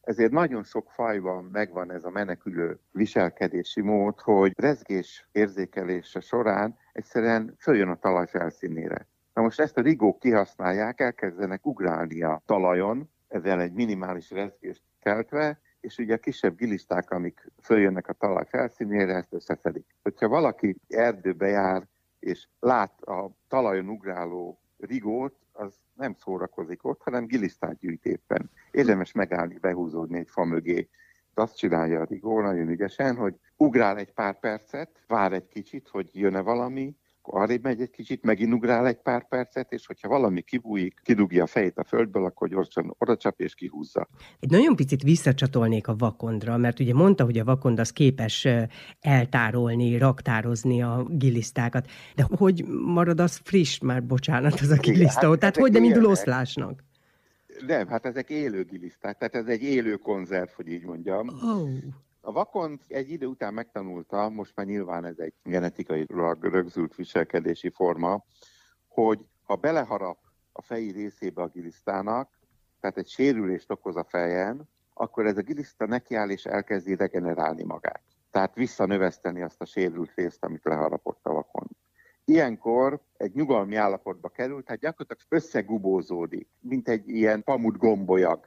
Ezért nagyon sok fajban megvan ez a menekülő viselkedési mód, hogy rezgés érzékelése során egyszerűen följön a talaj felszínére. Na most ezt a rigók kihasználják, elkezdenek ugrálni a talajon, ezzel egy minimális rezgést keltve, és ugye a kisebb giliszták, amik följönnek a talaj felszínére, ezt összeszedik. Hogyha valaki erdőbe jár, és lát a talajon ugráló rigót, az nem szórakozik ott, hanem gilisztát gyűjt éppen. Érdemes megállni, behúzódni egy fa mögé. Azt csinálja a rigó nagyon ügyesen, hogy ugrál egy pár percet, vár egy kicsit, hogy jön-e valami, akkor arrébb megy egy kicsit, megint ugrál egy pár percet, és hogyha valami kibújik, kidugja a fejét a földből, akkor gyorsan odacsap és kihúzza. Egy nagyon picit visszacsatolnék a vakondra, mert ugye mondta, hogy a vakond az képes eltárolni, raktározni a gilisztákat, de hogy marad az friss, már bocsánat, az a giliszta, Hát tehát hogy nem indul oszlásnak? Nem, hát ezek élő giliszták, tehát ez egy élő konzerv, hogy így mondjam. Oh. A vakond egy idő után megtanulta, most már nyilván ez egy genetikailag rögzült viselkedési forma, hogy ha beleharap a feji részébe a gilisztának, tehát egy sérülést okoz a fejen, akkor ez a giliszta nekiáll és elkezdi regenerálni magát. Tehát visszanöveszteni azt a sérült részt, amit leharapott a vakond. Ilyenkor egy nyugalmi állapotba kerül, tehát gyakorlatilag összegubózódik, mint egy ilyen pamut gombolyag.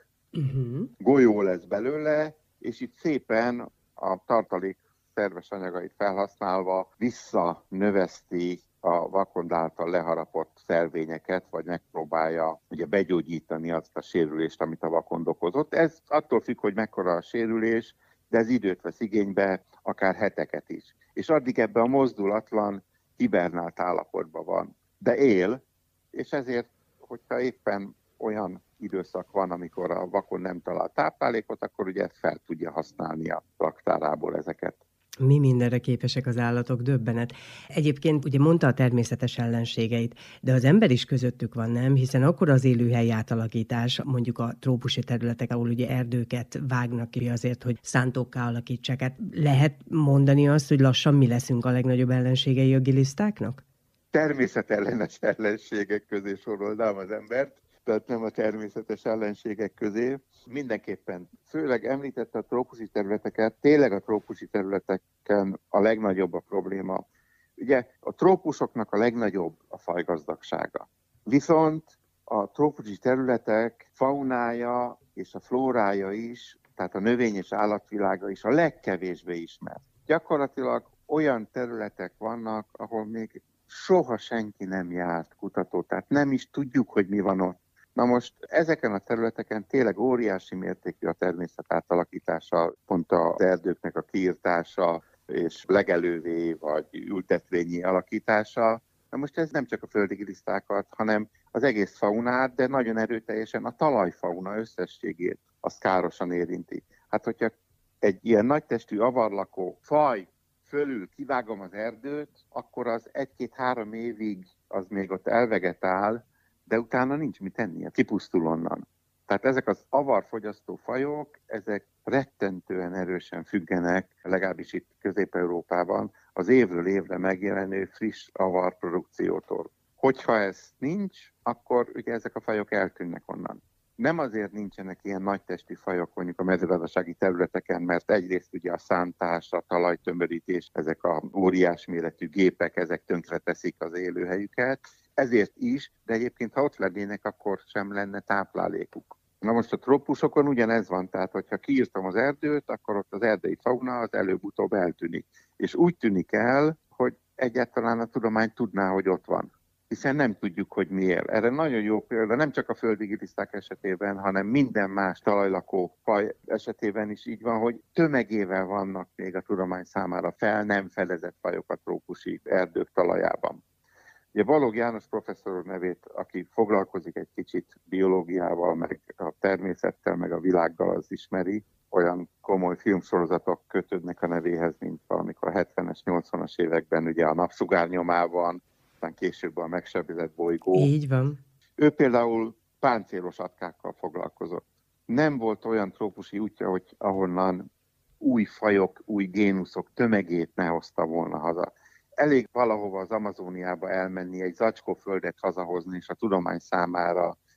Golyó lesz belőle, és itt szépen a tartalék szerves anyagait felhasználva visszanöveszti a vakond által leharapott szervényeket, vagy megpróbálja ugye begyógyítani azt a sérülést, amit a vakond okozott. Ez attól függ, hogy mekkora a sérülés, de ez időt vesz igénybe, akár heteket is. És addig ebben a mozdulatlan, hibernált állapotban van, de él, és ezért, hogyha éppen olyan időszak van, amikor a vakond nem talál táplálékot, akkor ugye fel tudja használni a raktárából ezeket. Mi mindenre képesek az állatok, döbbenet. Egyébként ugye mondta a természetes ellenségeit, de az ember is közöttük van, nem? Hiszen akkor az élőhely átalakítás, mondjuk a trópusi területek, ahol ugye erdőket vágnak ki azért, hogy szántókká alakítsák. Hát lehet mondani azt, hogy lassan mi leszünk a legnagyobb ellenségei a gilisztáknak? Természetellenes ellenségek közé sorolnám az embert, tehát nem a természetes ellenségek közé. Mindenképpen, főleg említette a trópusi területeket, tényleg a trópusi területeken a legnagyobb a probléma. Ugye a trópusoknak a legnagyobb a fajgazdagsága. Viszont a trópusi területek faunája és a flórája is, tehát a növény- és állatvilága is a legkevésbé ismert. Gyakorlatilag olyan területek vannak, ahol még soha senki nem járt kutató, tehát nem is tudjuk, hogy mi van ott. Na most ezeken a területeken tényleg óriási mértékű a természet átalakítása, pont az erdőknek a kiirtása és legelővé vagy ültetvényi alakítása. Na most ez nem csak a földi gilisztákat, hanem az egész faunát, de nagyon erőteljesen a talajfauna összességét azt károsan érinti. Hát hogyha egy ilyen nagytestű avarlakó faj fölül kivágom az erdőt, akkor az 1-2-3 évig az még ott elvegetál, de utána nincs mit tennie, kipusztul onnan. Tehát ezek az avarfogyasztó fajok, ezek rettentően erősen függenek, legalábbis itt Közép-Európában, az évről évre megjelenő friss avarprodukciótól. Hogyha ez nincs, akkor ugye ezek a fajok eltűnnek onnan. Nem azért nincsenek ilyen nagytestű fajok mondjuk a mezőgazdasági területeken, mert egyrészt ugye a szántás, a talajtömörítés, ezek a óriás méretű gépek, ezek tönkreteszik az élőhelyüket. Ezért is, de egyébként ha ott lennének, akkor sem lenne táplálékuk. Na most a trópusokon ugyanez van, tehát hogyha kiírtam az erdőt, akkor ott az erdei fauna az előbb-utóbb eltűnik. És úgy tűnik el, hogy egyáltalán a tudomány tudná, hogy ott van. Hiszen nem tudjuk, hogy mi él. Erre nagyon jó példa, nem csak a földi giliszták esetében, hanem minden más talajlakó faj esetében is így van, hogy tömegével vannak még a tudomány számára fel nem fedezett fajok a trópusi erdők talajában. Ugye Balogh János professzor nevét, aki foglalkozik egy kicsit biológiával, meg a természettel, meg a világgal, az ismeri. Olyan komoly filmsorozatok kötődnek a nevéhez, mint valamikor a 70-es, 80-as években ugye a Napsugár nyomában, aztán később a Megsebzett bolygó. Így van. Ő például páncélos atkákkal foglalkozott. Nem volt olyan trópusi útja, hogy ahonnan új fajok, új génuszok tömegét ne hozta volna haza. Elég valahova az Amazóniába elmenni, egy zacskó földet hazahozni, és a tudomány számára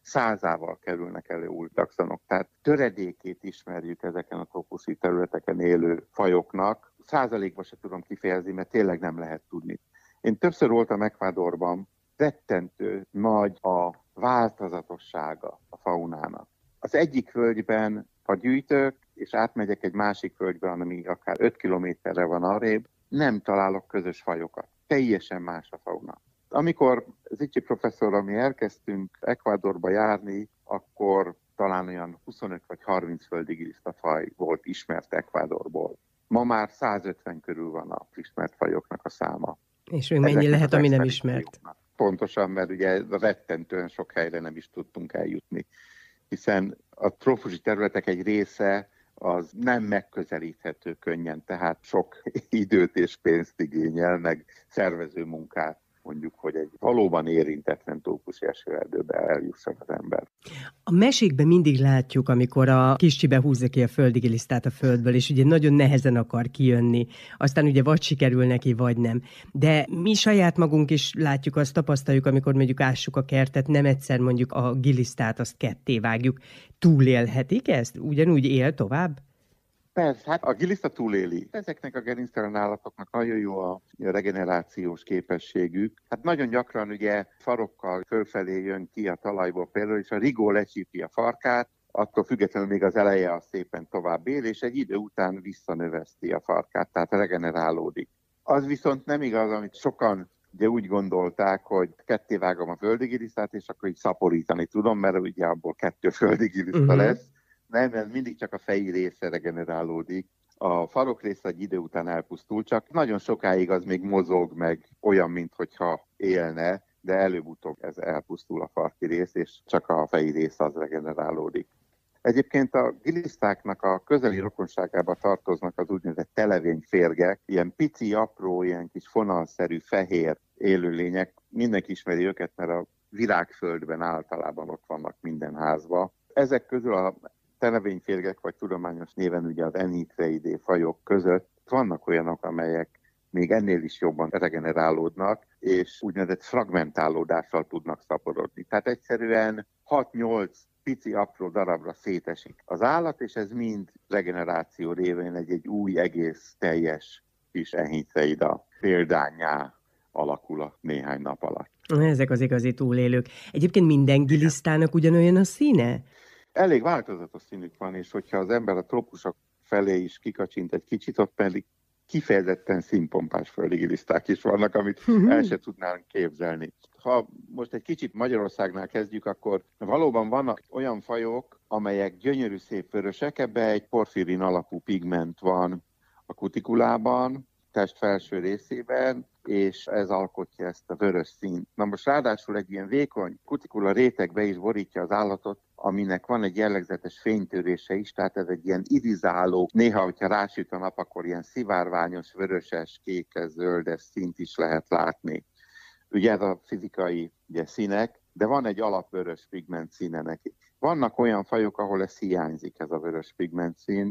százával kerülnek elő új taxonok. Tehát töredékét ismerjük ezeken a trópusi területeken élő fajoknak. Százalékban se tudom kifejezni, mert tényleg nem lehet tudni. Én többször voltam Ecuadorban, rettentő nagy a változatossága a faunának. Az egyik völgyben, ha gyűjtök, és átmegyek egy másik völgybe, ami akár 5 kilométerre van arrébb, nem találok közös fajokat. Teljesen más a fauna. Amikor Zichy professzorral mi elkezdtünk Ecuadorba járni, akkor talán olyan 25 vagy 30 földigilisztafaj volt ismert Ecuadorból. Ma már 150 körül van a ismert fajoknak a száma. És még mennyi lehet, ami nem ismert? Pontosan, mert ugye rettentően sok helyre nem is tudtunk eljutni, hiszen a trópusi területek egy része az nem megközelíthető könnyen, tehát sok időt és pénzt igényel, meg szervező munkát, mondjuk, hogy egy valóban érintetlen trópusi esőerdőbe eljusson az ember. A mesékben mindig látjuk, amikor a kis csibe húzza ki a földigilisztát a földből, és ugye nagyon nehezen akar kijönni. Aztán ugye vagy sikerül neki, vagy nem. De mi saját magunk is látjuk, azt tapasztaljuk, amikor mondjuk ássuk a kertet, nem egyszer mondjuk a gilisztát, azt ketté vágjuk. Túlélhetik ezt? Ugyanúgy él tovább? Persze, hát a giliszta túléli. Ezeknek a gerinctelen állatoknak nagyon jó a regenerációs képességük. Hát nagyon gyakran ugye farokkal fölfelé jön ki a talajból például, és a rigó lecsípi a farkát, attól függetlenül még az eleje az szépen tovább él, és egy idő után visszanöveszti a farkát, tehát regenerálódik. Az viszont nem igaz, amit sokan ugye úgy gondolták, hogy kettévágom a földigilisztát, és akkor így szaporítani tudom, mert ugye abból 2 földigiliszta lesz. Nem, ez mindig csak a feji része regenerálódik. A farok része egy idő után elpusztul, csak nagyon sokáig az még mozog meg olyan, mintha élne, de előbb-utóbb ez elpusztul a farki rész, és csak a feji része az regenerálódik. Egyébként a gilisztáknak a közeli rokonságába tartoznak az úgynevezett televényférgek, ilyen pici, apró, ilyen kis fonalszerű, fehér élőlények. Mindenki ismeri őket, mert a virágföldben általában ott vannak minden házban. Ezek közül a televényférgek, vagy tudományos néven ugye az Enithreidae fajok között vannak olyanok, amelyek még ennél is jobban regenerálódnak, és úgynevezett fragmentálódással tudnak szaporodni. Tehát egyszerűen 6-8 pici, apró darabra szétesik az állat, és ez mind regeneráció révén egy új, egész, teljes kis Enithreida példánnyá alakul a néhány nap alatt. Ezek az igazi túlélők. Egyébként minden gilisztának ugyanolyan a színe? Elég változatos színük van, és hogyha az ember a trópusok felé is kikacsint egy kicsit, ott pedig kifejezetten színpompás földigiliszták is vannak, amit el se tudnánk képzelni. Ha most egy kicsit Magyarországnál kezdjük, akkor valóban vannak olyan fajok, amelyek gyönyörű szép vörösek, ebbe egy porfirin alapú pigment van a kutikulában, test felső részében, és ez alkotja ezt a vörös színt. Na most ráadásul egy ilyen vékony kutikula rétegbe is borítja az állatot, aminek van egy jellegzetes fénytörése is, tehát ez egy ilyen irizáló, néha, hogyha rásüt a nap, akkor ilyen szivárványos, vöröses, kékes, zöldes színt is lehet látni. Ugye ez a fizikai színek, de van egy alapvörös pigment színe neki. Vannak olyan fajok, ahol ez hiányzik, ez a vörös pigment szín.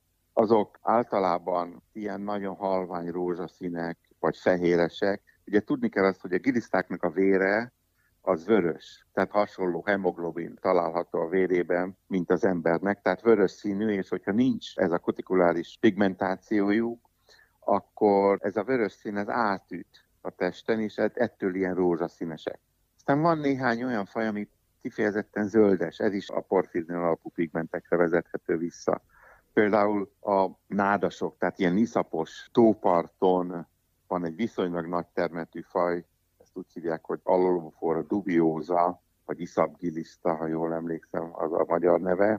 Azok általában ilyen nagyon halvány rózsaszínek, vagy fehéresek. Ugye tudni kell azt, hogy a gilisztáknak a vére az vörös, tehát hasonló hemoglobin található a vérében, mint az embernek, tehát vörös színű, és hogyha nincs ez a kutikuláris pigmentációjuk, akkor ez a vörös szín ez átüt a testen, és ettől ilyen rózsaszínesek. Aztán van néhány olyan faj, ami kifejezetten zöldes, ez is a porfirin alapú pigmentekre vezethető vissza. Például a nádasok, tehát ilyen iszapos tóparton van egy viszonylag nagy termetű faj, ezt úgy hívják, hogy Allolophora dubiosa, vagy iszapgiliszta, ha jól emlékszem, az a magyar neve.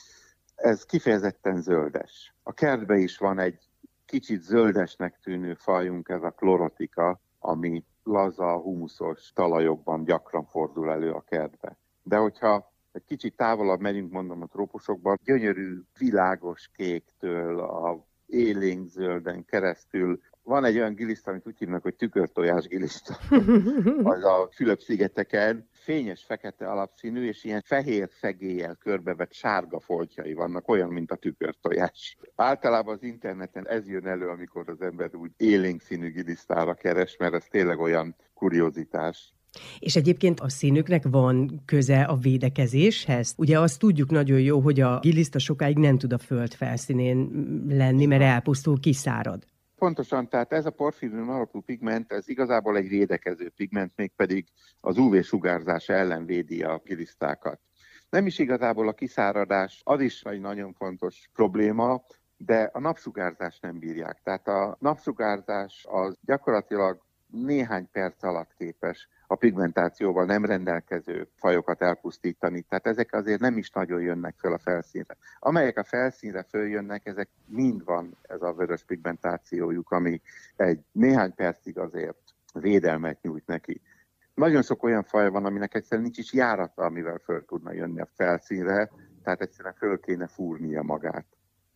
Ez kifejezetten zöldes. A kertben is van egy kicsit zöldesnek tűnő fajunk, ez a klorotika, ami laza, humuszos talajokban gyakran fordul elő a kertbe. De hogyha egy kicsit távolabb megyünk, mondom, a trópusokban, gyönyörű, világos kéktől a élénk zölden keresztül. Van egy olyan giliszta, amit úgy hívnak, hogy tükörtojás giliszta, az a Fülöp-szigeteken. Fényes, fekete alapszínű, és ilyen fehér szegéllyel körbevett sárga foltjai vannak, olyan, mint a tükörtojás. Általában az interneten ez jön elő, amikor az ember úgy élénk színű gilisztára keres, mert ez tényleg olyan kuriozitás. És egyébként a színüknek van köze a védekezéshez? Ugye azt tudjuk nagyon jó, hogy a giliszta sokáig nem tud a föld felszínén lenni, mert elpusztul, kiszárad. Pontosan, tehát ez a porfírium alapú pigment, ez igazából egy védekező pigment, mégpedig az UV-sugárzás ellen védi a gilisztákat. Nem is igazából a kiszáradás, az is egy nagyon fontos probléma, de a napsugárzást nem bírják. Tehát a napsugárzás az gyakorlatilag néhány perc alatt képes a pigmentációval nem rendelkező fajokat elpusztítani. Tehát ezek azért nem is nagyon jönnek föl a felszínre. Amelyek a felszínre följönnek, ezek mind van ez a vörös pigmentációjuk, ami egy néhány percig azért védelmet nyújt neki. Nagyon sok olyan faj van, aminek egyszerűen nincs is járata, amivel föl tudna jönni a felszínre, tehát egyszerűen föl kéne fúrnia magát.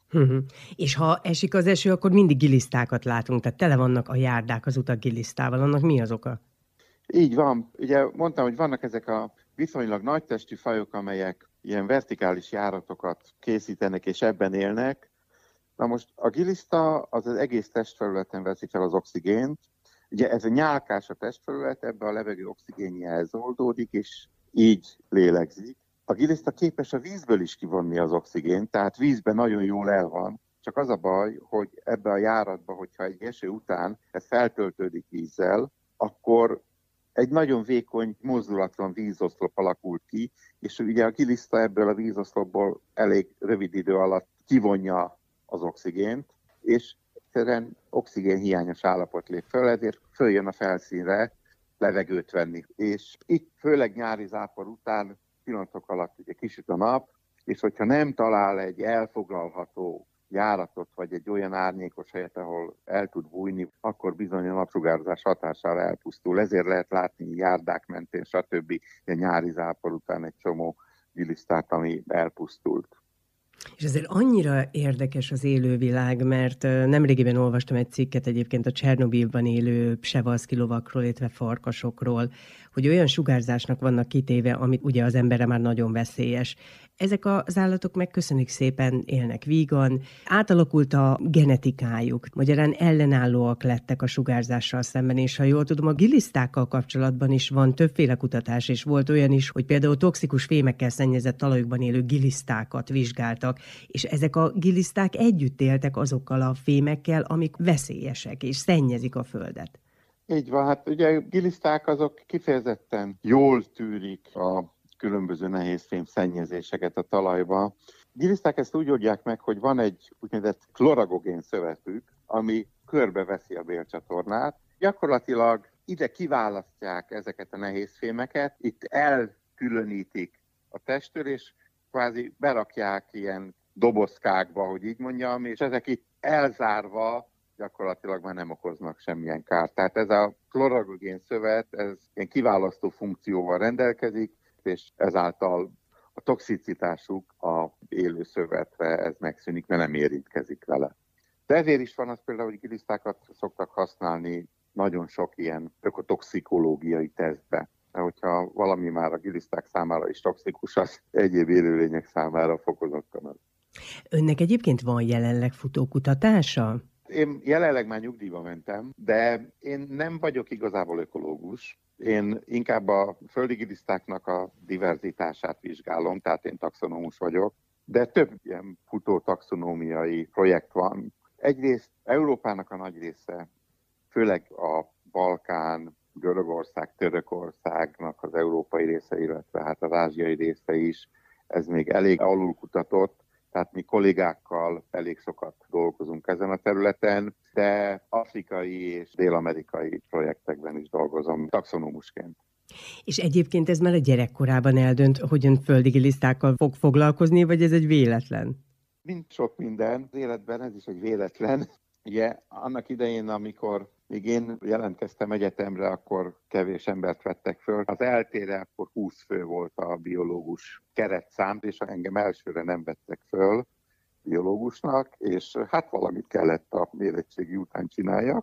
És ha esik az eső, akkor mindig gilisztákat látunk, tehát tele vannak a járdák az utak gilisztával. Annak mi az oka? Így van. Ugye mondtam, hogy vannak ezek a viszonylag nagytestű fajok, amelyek ilyen vertikális járatokat készítenek és ebben élnek. Na most a giliszta az egész testfelületen veszi fel az oxigént. Ugye ez a nyálkás a testfelület, ebbe a levegő oxigénje elzóldódik, és így lélegzik. A giliszta képes a vízből is kivonni az oxigént, tehát vízben nagyon jól el van, csak az a baj, hogy ebbe a járatba, hogyha egy eső után ez feltöltődik vízzel, akkor egy nagyon vékony, mozdulatlan vízoszlop alakult ki, és ugye a giliszta ebből a vízoszlopból elég rövid idő alatt kivonja az oxigént, és egyszerűen oxigénhiányos állapot lép föl, ezért följön a felszínre levegőt venni. És itt főleg nyári zápor után pillanatok alatt ugye kisüt a nap, és hogyha nem talál egy elfoglalható járatot, vagy egy olyan árnyékos helyet, ahol el tud bújni, akkor bizony a napsugárzás hatására elpusztul. Ezért lehet látni járdák mentén, stb. A nyári zápor után egy csomó gilisztát, ami elpusztult. És ezért annyira érdekes az élővilág, mert nemrégiben olvastam egy cikket egyébként a Csernobilban élő psevalszki lovakról, illetve farkasokról, hogy olyan sugárzásnak vannak kitéve, amit ugye az emberre már nagyon veszélyes. Ezek az állatok meg köszönjük szépen élnek vígan, átalakult a genetikájuk, magyarán ellenállóak lettek a sugárzással szemben, és ha jól tudom, a gilisztákkal kapcsolatban is van többféle kutatás, és volt olyan is, hogy például toxikus fémekkel szennyezett talajokban élő gilisztákat vizsgáltak, és ezek a giliszták együtt éltek azokkal a fémekkel, amik veszélyesek, és szennyezik a földet. Így van, hát ugye a giliszták azok kifejezetten jól tűrik a különböző nehézfém szennyezéseket a talajba. Giliszták ezt úgy oldják meg, hogy van egy úgynevezett kloragogén szövetük, ami körbeveszi a bélcsatornát. Gyakorlatilag ide kiválasztják ezeket a nehézfémeket, itt elkülönítik a testtől, és kvázi berakják ilyen dobozkákba, hogy így mondjam, és ezek itt elzárva gyakorlatilag már nem okoznak semmilyen kárt. Tehát ez a kloragogén szövet, ez ilyen kiválasztó funkcióval rendelkezik, és ezáltal a toxicitásuk a élő szövetre ez megszűnik, mert nem érintkezik vele. De ezért is van az például, hogy gilisztákat szoktak használni nagyon sok ilyen ökotoxikológiai tesztbe. De hogyha valami már a giliszták számára is toxikus, az egyéb élőlények számára fokozottan az. Önnek egyébként van jelenleg futó kutatása? Én jelenleg már nyugdíjba mentem, de én nem vagyok igazából ökológus. Én inkább a földi gilisztáknak a diverzitását vizsgálom, tehát én taxonómus vagyok, de több ilyen futó taxonómiai projekt van. Egyrészt Európának a nagy része, főleg a Balkán, Görögország, Törökországnak az európai része, illetve hát az ázsiai része is, ez még elég alulkutatott, tehát mi kollégákkal elég sokat dolgozunk ezen a területen, de afrikai és dél-amerikai projektekben is dolgozom taxonómusként. És egyébként ez már a gyerekkorában eldönt, hogy ön földi gilisztákkal fog foglalkozni, vagy ez egy véletlen? Mint sok minden, az életben ez is egy véletlen. Ugye annak idején, amikor még én jelentkeztem egyetemre, akkor kevés embert vettek föl. Az eltére akkor 20 fő volt a biológus keretszám, és engem elsőre nem vettek föl biológusnak, és hát valamit kellett a érettségi után csináljak.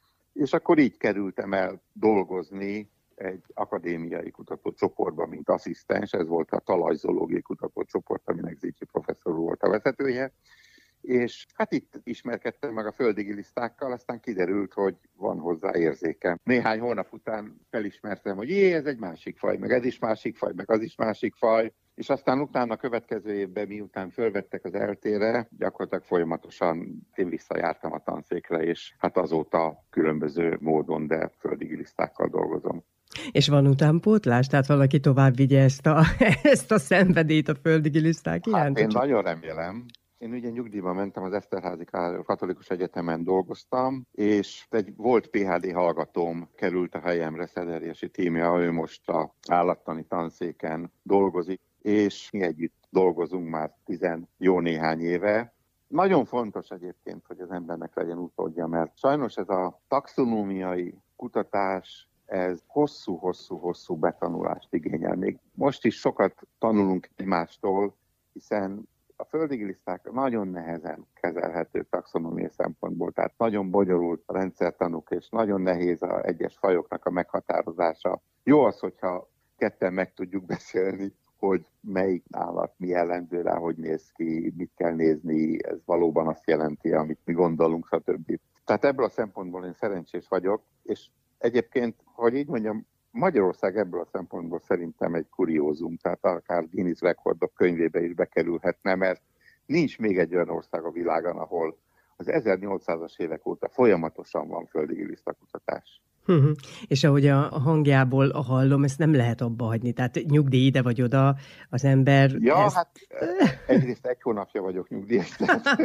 És akkor így kerültem el dolgozni egy akadémiai kutatócsoportban, mint asszisztens, ez volt a talajzológiai kutatócsoport, aminek Zichy professzor volt a vezetője, és hát itt ismerkedtem meg a földi gilisztákkal, aztán kiderült, hogy van hozzá érzékem. Néhány hónap után felismertem, hogy ez egy másik faj, meg ez is másik faj, meg az is másik faj, és aztán utána a következő évben, miután fölvettek az eltére, gyakorlatilag folyamatosan én visszajártam a tanszékre, és hát azóta különböző módon, de földi gilisztákkal dolgozom. És van utánpótlás? Tehát valaki tovább vigye ezt a szenvedélyt a földi giliszták iránt? Hát én nagyon remélem. Én ugye nyugdíjba mentem, az Eszterházi Katolikus Egyetemen dolgoztam, és egy volt PhD hallgatóm került a helyemre, Szederjesi Tímea, ő most az állattani tanszéken dolgozik, és mi együtt dolgozunk már jó néhány éve. Nagyon fontos egyébként, hogy az embernek legyen utódja, mert sajnos ez a taxonómiai kutatás, ez hosszú betanulást igényel. Még most is sokat tanulunk egymástól, hiszen a földi giliszták nagyon nehezen kezelhetők taxonómiai szempontból, tehát nagyon bonyolult a rendszertanuk, és nagyon nehéz az egyes fajoknak a meghatározása. Jó az, hogyha ketten meg tudjuk beszélni, hogy melyik állat mi jellemző rá, hogy néz ki, mit kell nézni, ez valóban azt jelenti, amit mi gondolunk, stb. Tehát ebből a szempontból én szerencsés vagyok, és egyébként, hogy így mondjam, Magyarország ebből a szempontból szerintem egy kuriózum, tehát akár Guinness rekordok könyvébe is bekerülhetne, mert nincs még egy olyan ország a világon, ahol az 1800-as évek óta folyamatosan van földi gilisztakutatás. És ahogy a hangjából hallom, ezt nem lehet abba hagyni, tehát nyugdíj ide vagy oda, az ember... Ja, hát egyrészt 1 hónapja vagyok nyugdíjas.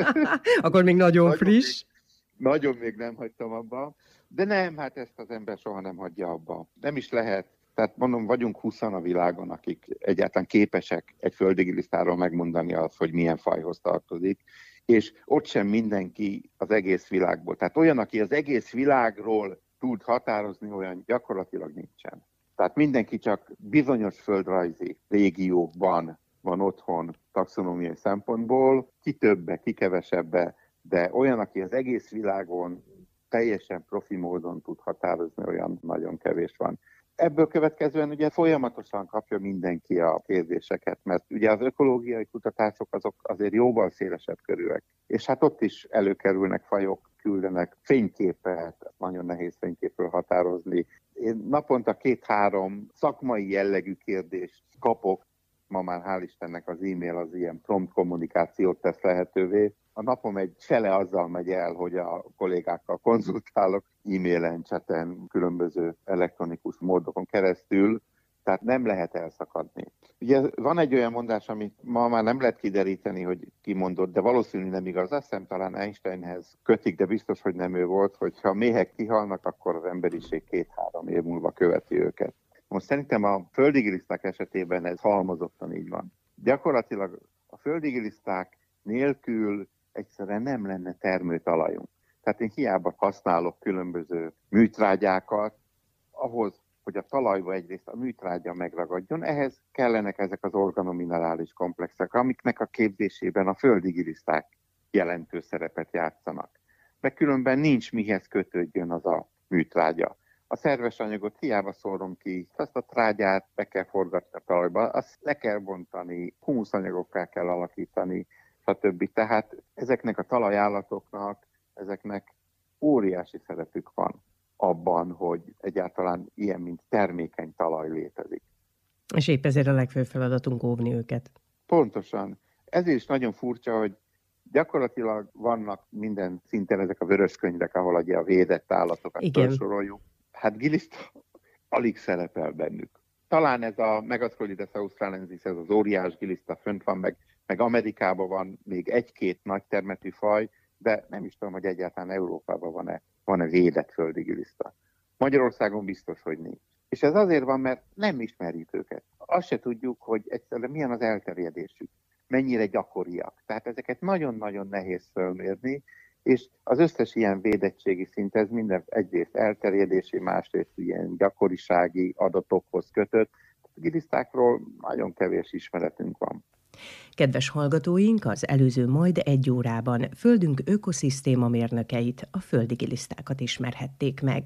Akkor még nagyon friss. Nagyon még nem hagytam abba, de nem, hát ezt az ember soha nem hagyja abba. Nem is lehet. Tehát mondom, vagyunk 20-an a világon, akik egyáltalán képesek egy földi gilisztáról megmondani azt, hogy milyen fajhoz tartozik, és ott sem mindenki az egész világból. Tehát olyan, aki az egész világról tud határozni, olyan gyakorlatilag nincsen. Tehát mindenki csak bizonyos földrajzi régiókban van otthon taxonómiai szempontból, ki többe, ki kevesebbe, de olyan, aki az egész világon teljesen profi módon tud határozni, olyan nagyon kevés van. Ebből következően ugye folyamatosan kapja mindenki a kérdéseket, mert ugye az ökológiai kutatások azok azért jóval szélesebb körűek. És hát ott is előkerülnek fajok, küldenek fényképet, nagyon nehéz fényképről határozni. Én naponta 2-3 szakmai jellegű kérdést kapok, ma már hál' Istennek az e-mail az ilyen prompt kommunikációt tesz lehetővé. A napom egy fele azzal megy el, hogy a kollégákkal konzultálok e-mailen, chaten, különböző elektronikus módokon keresztül, tehát nem lehet elszakadni. Ugye van egy olyan mondás, amit ma már nem lehet kideríteni, hogy ki mondott, de valószínűleg nem igaz. Azt hiszem talán Einsteinhez kötik, de biztos, hogy nem ő volt, hogy ha méhek kihalnak, akkor az emberiség 2-3 év múlva követi őket. Most szerintem a földi giliszták esetében ez halmozottan így van. Gyakorlatilag a földi giliszták nélkül egyszerűen nem lenne termőtalajunk. Tehát én hiába használok különböző műtrágyákat, ahhoz, hogy a talajba egyrészt a műtrágya megragadjon, ehhez kellenek ezek az organominerális komplexek, amiknek a képzésében a földi giliszták jelentős szerepet játszanak. Meg különben nincs mihez kötődjön az a műtrágya. A szerves anyagot hiába szórom ki, azt a trágyát be kell forgatni a talajba, azt le kell bontani, humuszanyagokká kell alakítani, stb. Tehát ezeknek a talajállatoknak, ezeknek óriási szerepük van abban, hogy egyáltalán ilyen, mint termékeny talaj létezik. És épp ezért a legfőbb feladatunk óvni őket. Pontosan. Ezért is nagyon furcsa, hogy gyakorlatilag vannak minden szinten ezek a vöröskönyvek, ahol a védett állatokat felsoroljuk. Hát giliszta alig szerepel bennük. Talán ez a Megascolides australensis, ez az óriás giliszta fönt van, meg Amerikában van még 1-2 nagy termetű faj, de nem is tudom, hogy egyáltalán Európában van-e védett földi giliszta. Magyarországon biztos, hogy nincs. És ez azért van, mert nem ismerjük őket. Azt se tudjuk, hogy egyszerűen milyen az elterjedésük, mennyire gyakoriak. Tehát ezeket nagyon-nagyon nehéz fölmérni, és az összes ilyen védettségi szint, ez minden egyrészt elterjedési, másrészt ilyen gyakorisági adatokhoz kötött. A gilisztákról nagyon kevés ismeretünk van. Kedves hallgatóink, az előző majd 1 órában Földünk ökoszisztéma mérnökeit, a földi gilisztákat ismerhették meg.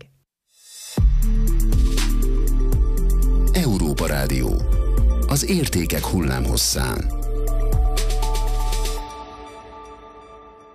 Európa Rádió. Az értékek hullámhosszán.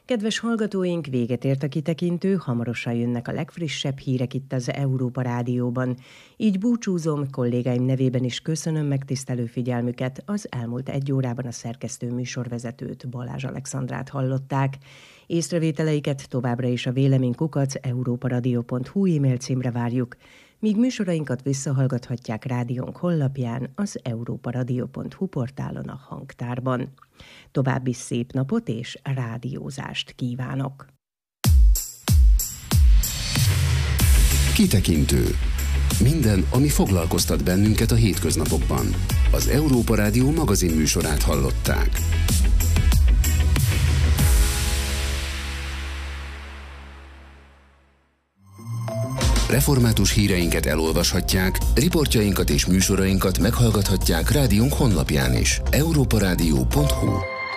Kedves hallgatóink, véget ért a kitekintő, hamarosan jönnek a legfrissebb hírek itt az Európa Rádióban. Így búcsúzom, kollégáim nevében is köszönöm megtisztelő figyelmüket. Az elmúlt 1 órában a szerkesztő műsorvezetőt, Balázs Alexandrát hallották. Észrevételeiket továbbra is a véleménykukac@europaradio.hu e-mail címre várjuk, míg műsorainkat visszahallgathatják rádiónk honlapján, az europaradio.hu portálon a hangtárban. További szép napot és rádiózást kívánok! Kitekintő. Minden, ami foglalkoztat bennünket a hétköznapokban. Az Európa Rádió magazinműsorát hallották. Református híreinket elolvashatják, riportjainkat és műsorainkat meghallgathatják rádiónk honlapján is. europaradio.hu